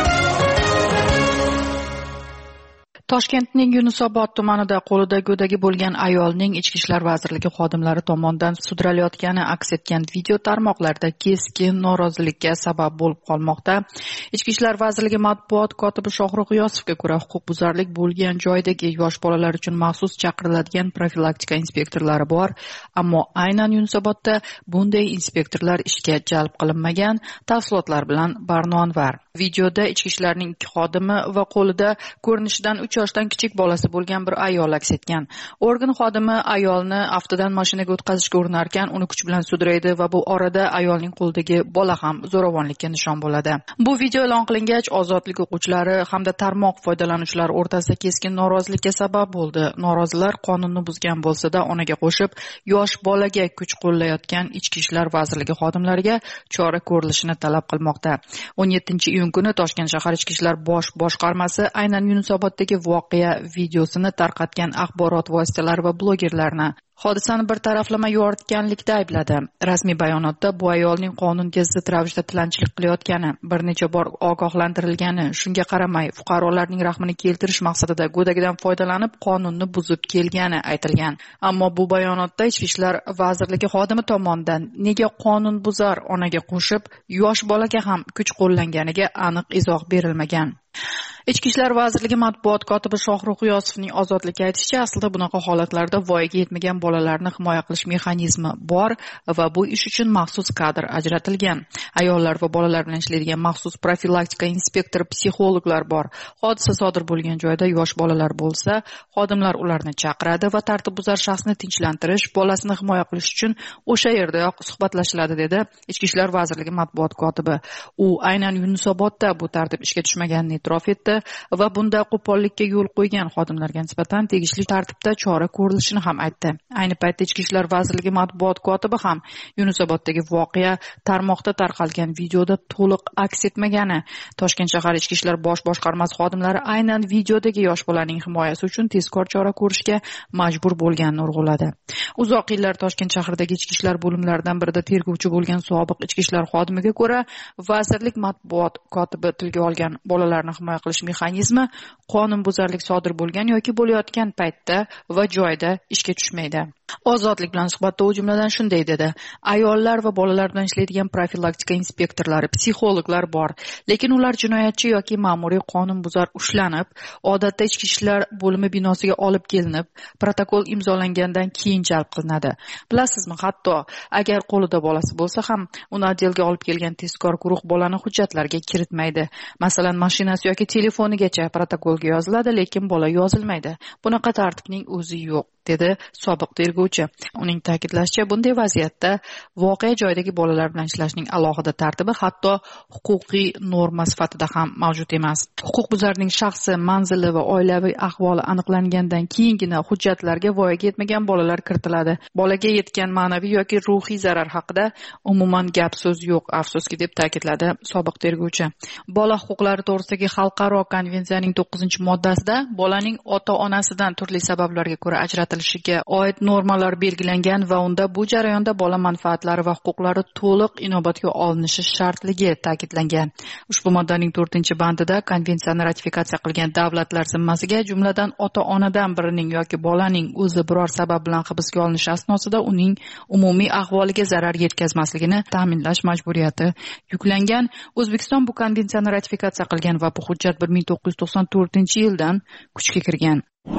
Toshkentning Yunusobod tumanida qo'lida go'dagi bo'lgan ayolning Ichki ishlar vazirligi xodimlari tomonidan sudiralayotgani aks etgan video tarmoqlarda keskin norozilikka sabab bo'lib qolmoqda. Ichki ishlar vazirligi matbuot kotibi Shohruh G'iyosovga ko'ra, huquqbuzarlik bo'lgan joydagi yosh bolalar uchun maxsus chaqiriladigan profilaktika inspektorlari bor, ammo aynan Yunusobodda bunday inspektorlar ishga jalb qilinmagan. Tafsilotlar bilan Barnonvar. Videoda ichki ishlarning ikki xodimi va qo'lida ko'rinishidan uch yoshdan kichik bolasi bo'lgan bir ayol aks etgan. Organ xodimi ayolni aftidan mashinaga o'tkazishga urinar ekan, uni kuch bilan sudraydi va bu orada ayolning qo'lidagi bola ham zo'ravonlikka nishon bo'ladi. Bu video e'lon qilingach, ozodlik o'quvchilari hamda tarmoq foydalanuvchilari o'rtasida keskin norozilikka sabab bo'ldi. Norozilar qonunni buzgan bo'lsa-da, onaga qo'shib yosh bolaga kuch qo'llayotgan Ichki ishlar vazirligi xodimlariga chora ko'rilishini talab qilmoqda. o'n yettinchi iyun kuni Toshkent shahar Ichki ishlar bosh boshqarmasi aynan Yunusoboddagi voqea videosini tarqatgan axborot vositalari va blogerlarni hodisani bir taraflama yoritganlikda aybladi. Rasmiy bayonotda bu ayolning qonunga zid ravishda tilanchilik qilayotgani, bir necha bor ogohlantirilgani, shunga qaramay fuqarolarning rahmini keltirish maqsadida go'dagidan foydalanib qonunni buzib kelgani aytilgan. Ammo bu bayonotda Ichki ishlar vazirligi xodimi tomonidan nega qonun buzar onaga qo'shib yosh bolaga ham kuch qo'llanganiga aniq izoh berilmagan. Ichki ishlar vazirligi matbuot kotibi Shohruh G'iyosovning Ozodlikka aytishicha, aslida bunaqa holatlarda voyaga yetmagan bolalarni himoya qilish mexanizmi bor va bu ish uchun maxsus kadr ajratilgan. Ayollar va bolalar bilan ishlaydigan maxsus profilaktika inspektor, psixologlar bor. Hodisa sodir bo'lgan joyda yosh bolalar bo'lsa, xodimlar ularni chaqiradi va tartibbuzar shaxsni tinchlantirish, bolasini himoya qilish uchun o'sha yerdayoq suhbatlashiladi, dedi Ichki ishlar vazirligi matbuot kotibi. U aynan Yunusobodda bu tartib ishga tushmaganini e'tirof etdi va bunda qo'pollikka yo'l qo'ygan xodimlarga nisbatan tegishli tartibda chora ko'rilishini ham aytdi. Ayni paytda Ichki ishlar vazirligi matbuot kotibi ham Yunusoboddagi voqea tarmoqda tarqalgan videoda to'liq aks etmagani, Toshkent shahar Ichki ishlar bosh boshqarmasi xodimlari aynan videodagi yosh bolaning himoyasi uchun tezkor chora ko'rishga majbur bo'lganini urg'uladi. Uzoq yillar Toshkent shahridagi ichki ishlar bo'limlaridan birida tergovchi bo'lgan sobiq ichki ishlar xodimiga ko'ra, vazirlik matbuot kotibi tilga olgan bolalarni himoya qilish mexanizmi qonunbuzarlik sodir bo'lgan yoki bo'layotgan paytda va joyda ishga tushmaydi. Ozodlik bilan suhbatda u jumladan shunday dedi: ayollar va bolalar bilan ishlaydigan profilaktika inspektorlari, psixologlar bor, lekin ular jinoyatchi yoki ma'muriy qonunbuzar ushlanib, odatda ichki ishlar bo'limi binosiga olib kelinib, protokol imzolangandan keyin jalb qilinadi. Bilasizmi, hatto agar qo'lida bolasi bo'lsa ham, uni otdelga olib kelgan tezkor guruh bolani hujjatlarga kiritmaydi. Masalan, mashinasi yoki telefonigacha protokolga yoziladi, lekin bola yozilmaydi. Bunaqa tartibning o'zi yo'q, dedi sobiq tergovchi. Uning ta'kidlashicha, bunday vaziyatda voqea joyidagi bolalar bilan ishlashning alohida tartibi hatto huquqiy norma sifatida ham mavjud emas. Huquqbuzarning shaxsi, manzili va oilaviy ahvoli aniqlangandan keyingina hujjatlarga voyaga yetmagan bolalar kiritiladi. Bolaga yetgan ma'naviy yoki ruhiy zarar haqida umuman gap so'z yo'q, afsuski, deb ta'kidladi sobiq tergovchi. Bola huquqlari to'g'risidagi xalqaro konvensiyaning to'qqizinchi moddasida bolaning ota-onasidan turli sabablarga ko'ra ajratilishiga oid normalar belgilangan va unda bu jarayonda bola manfaatlari va huquqlari to'liq inobatga olinishi shartligi ta'kidlangan. Ushbu moddaning to'rtinchi bandida konvensiyani ratifikatsiya qilgan davlatlar zimmasiga, jumladan ota-onadan birining yoki bolaning o'zi biror sabab bilan hibsga olinishi asnosida uning umumiy ahvoliga zarar yetkazmasligini ta'minlash majburiyati yuklangan. O'zbekiston bu konvensiyani ratifikatsiya qilgan va bu hujjat bir ming to'qqiz yuz to'qson to'rtinchi yildan kuchga kirgan.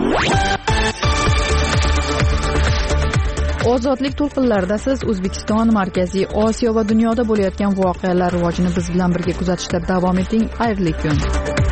Ozodlik to'lqinlarida siz O'zbekiston, Markaziy Osiyo va dunyoda bo'layotgan voqealar rivojini biz bilan birga kuzatishda davom eting. Xayrli kun.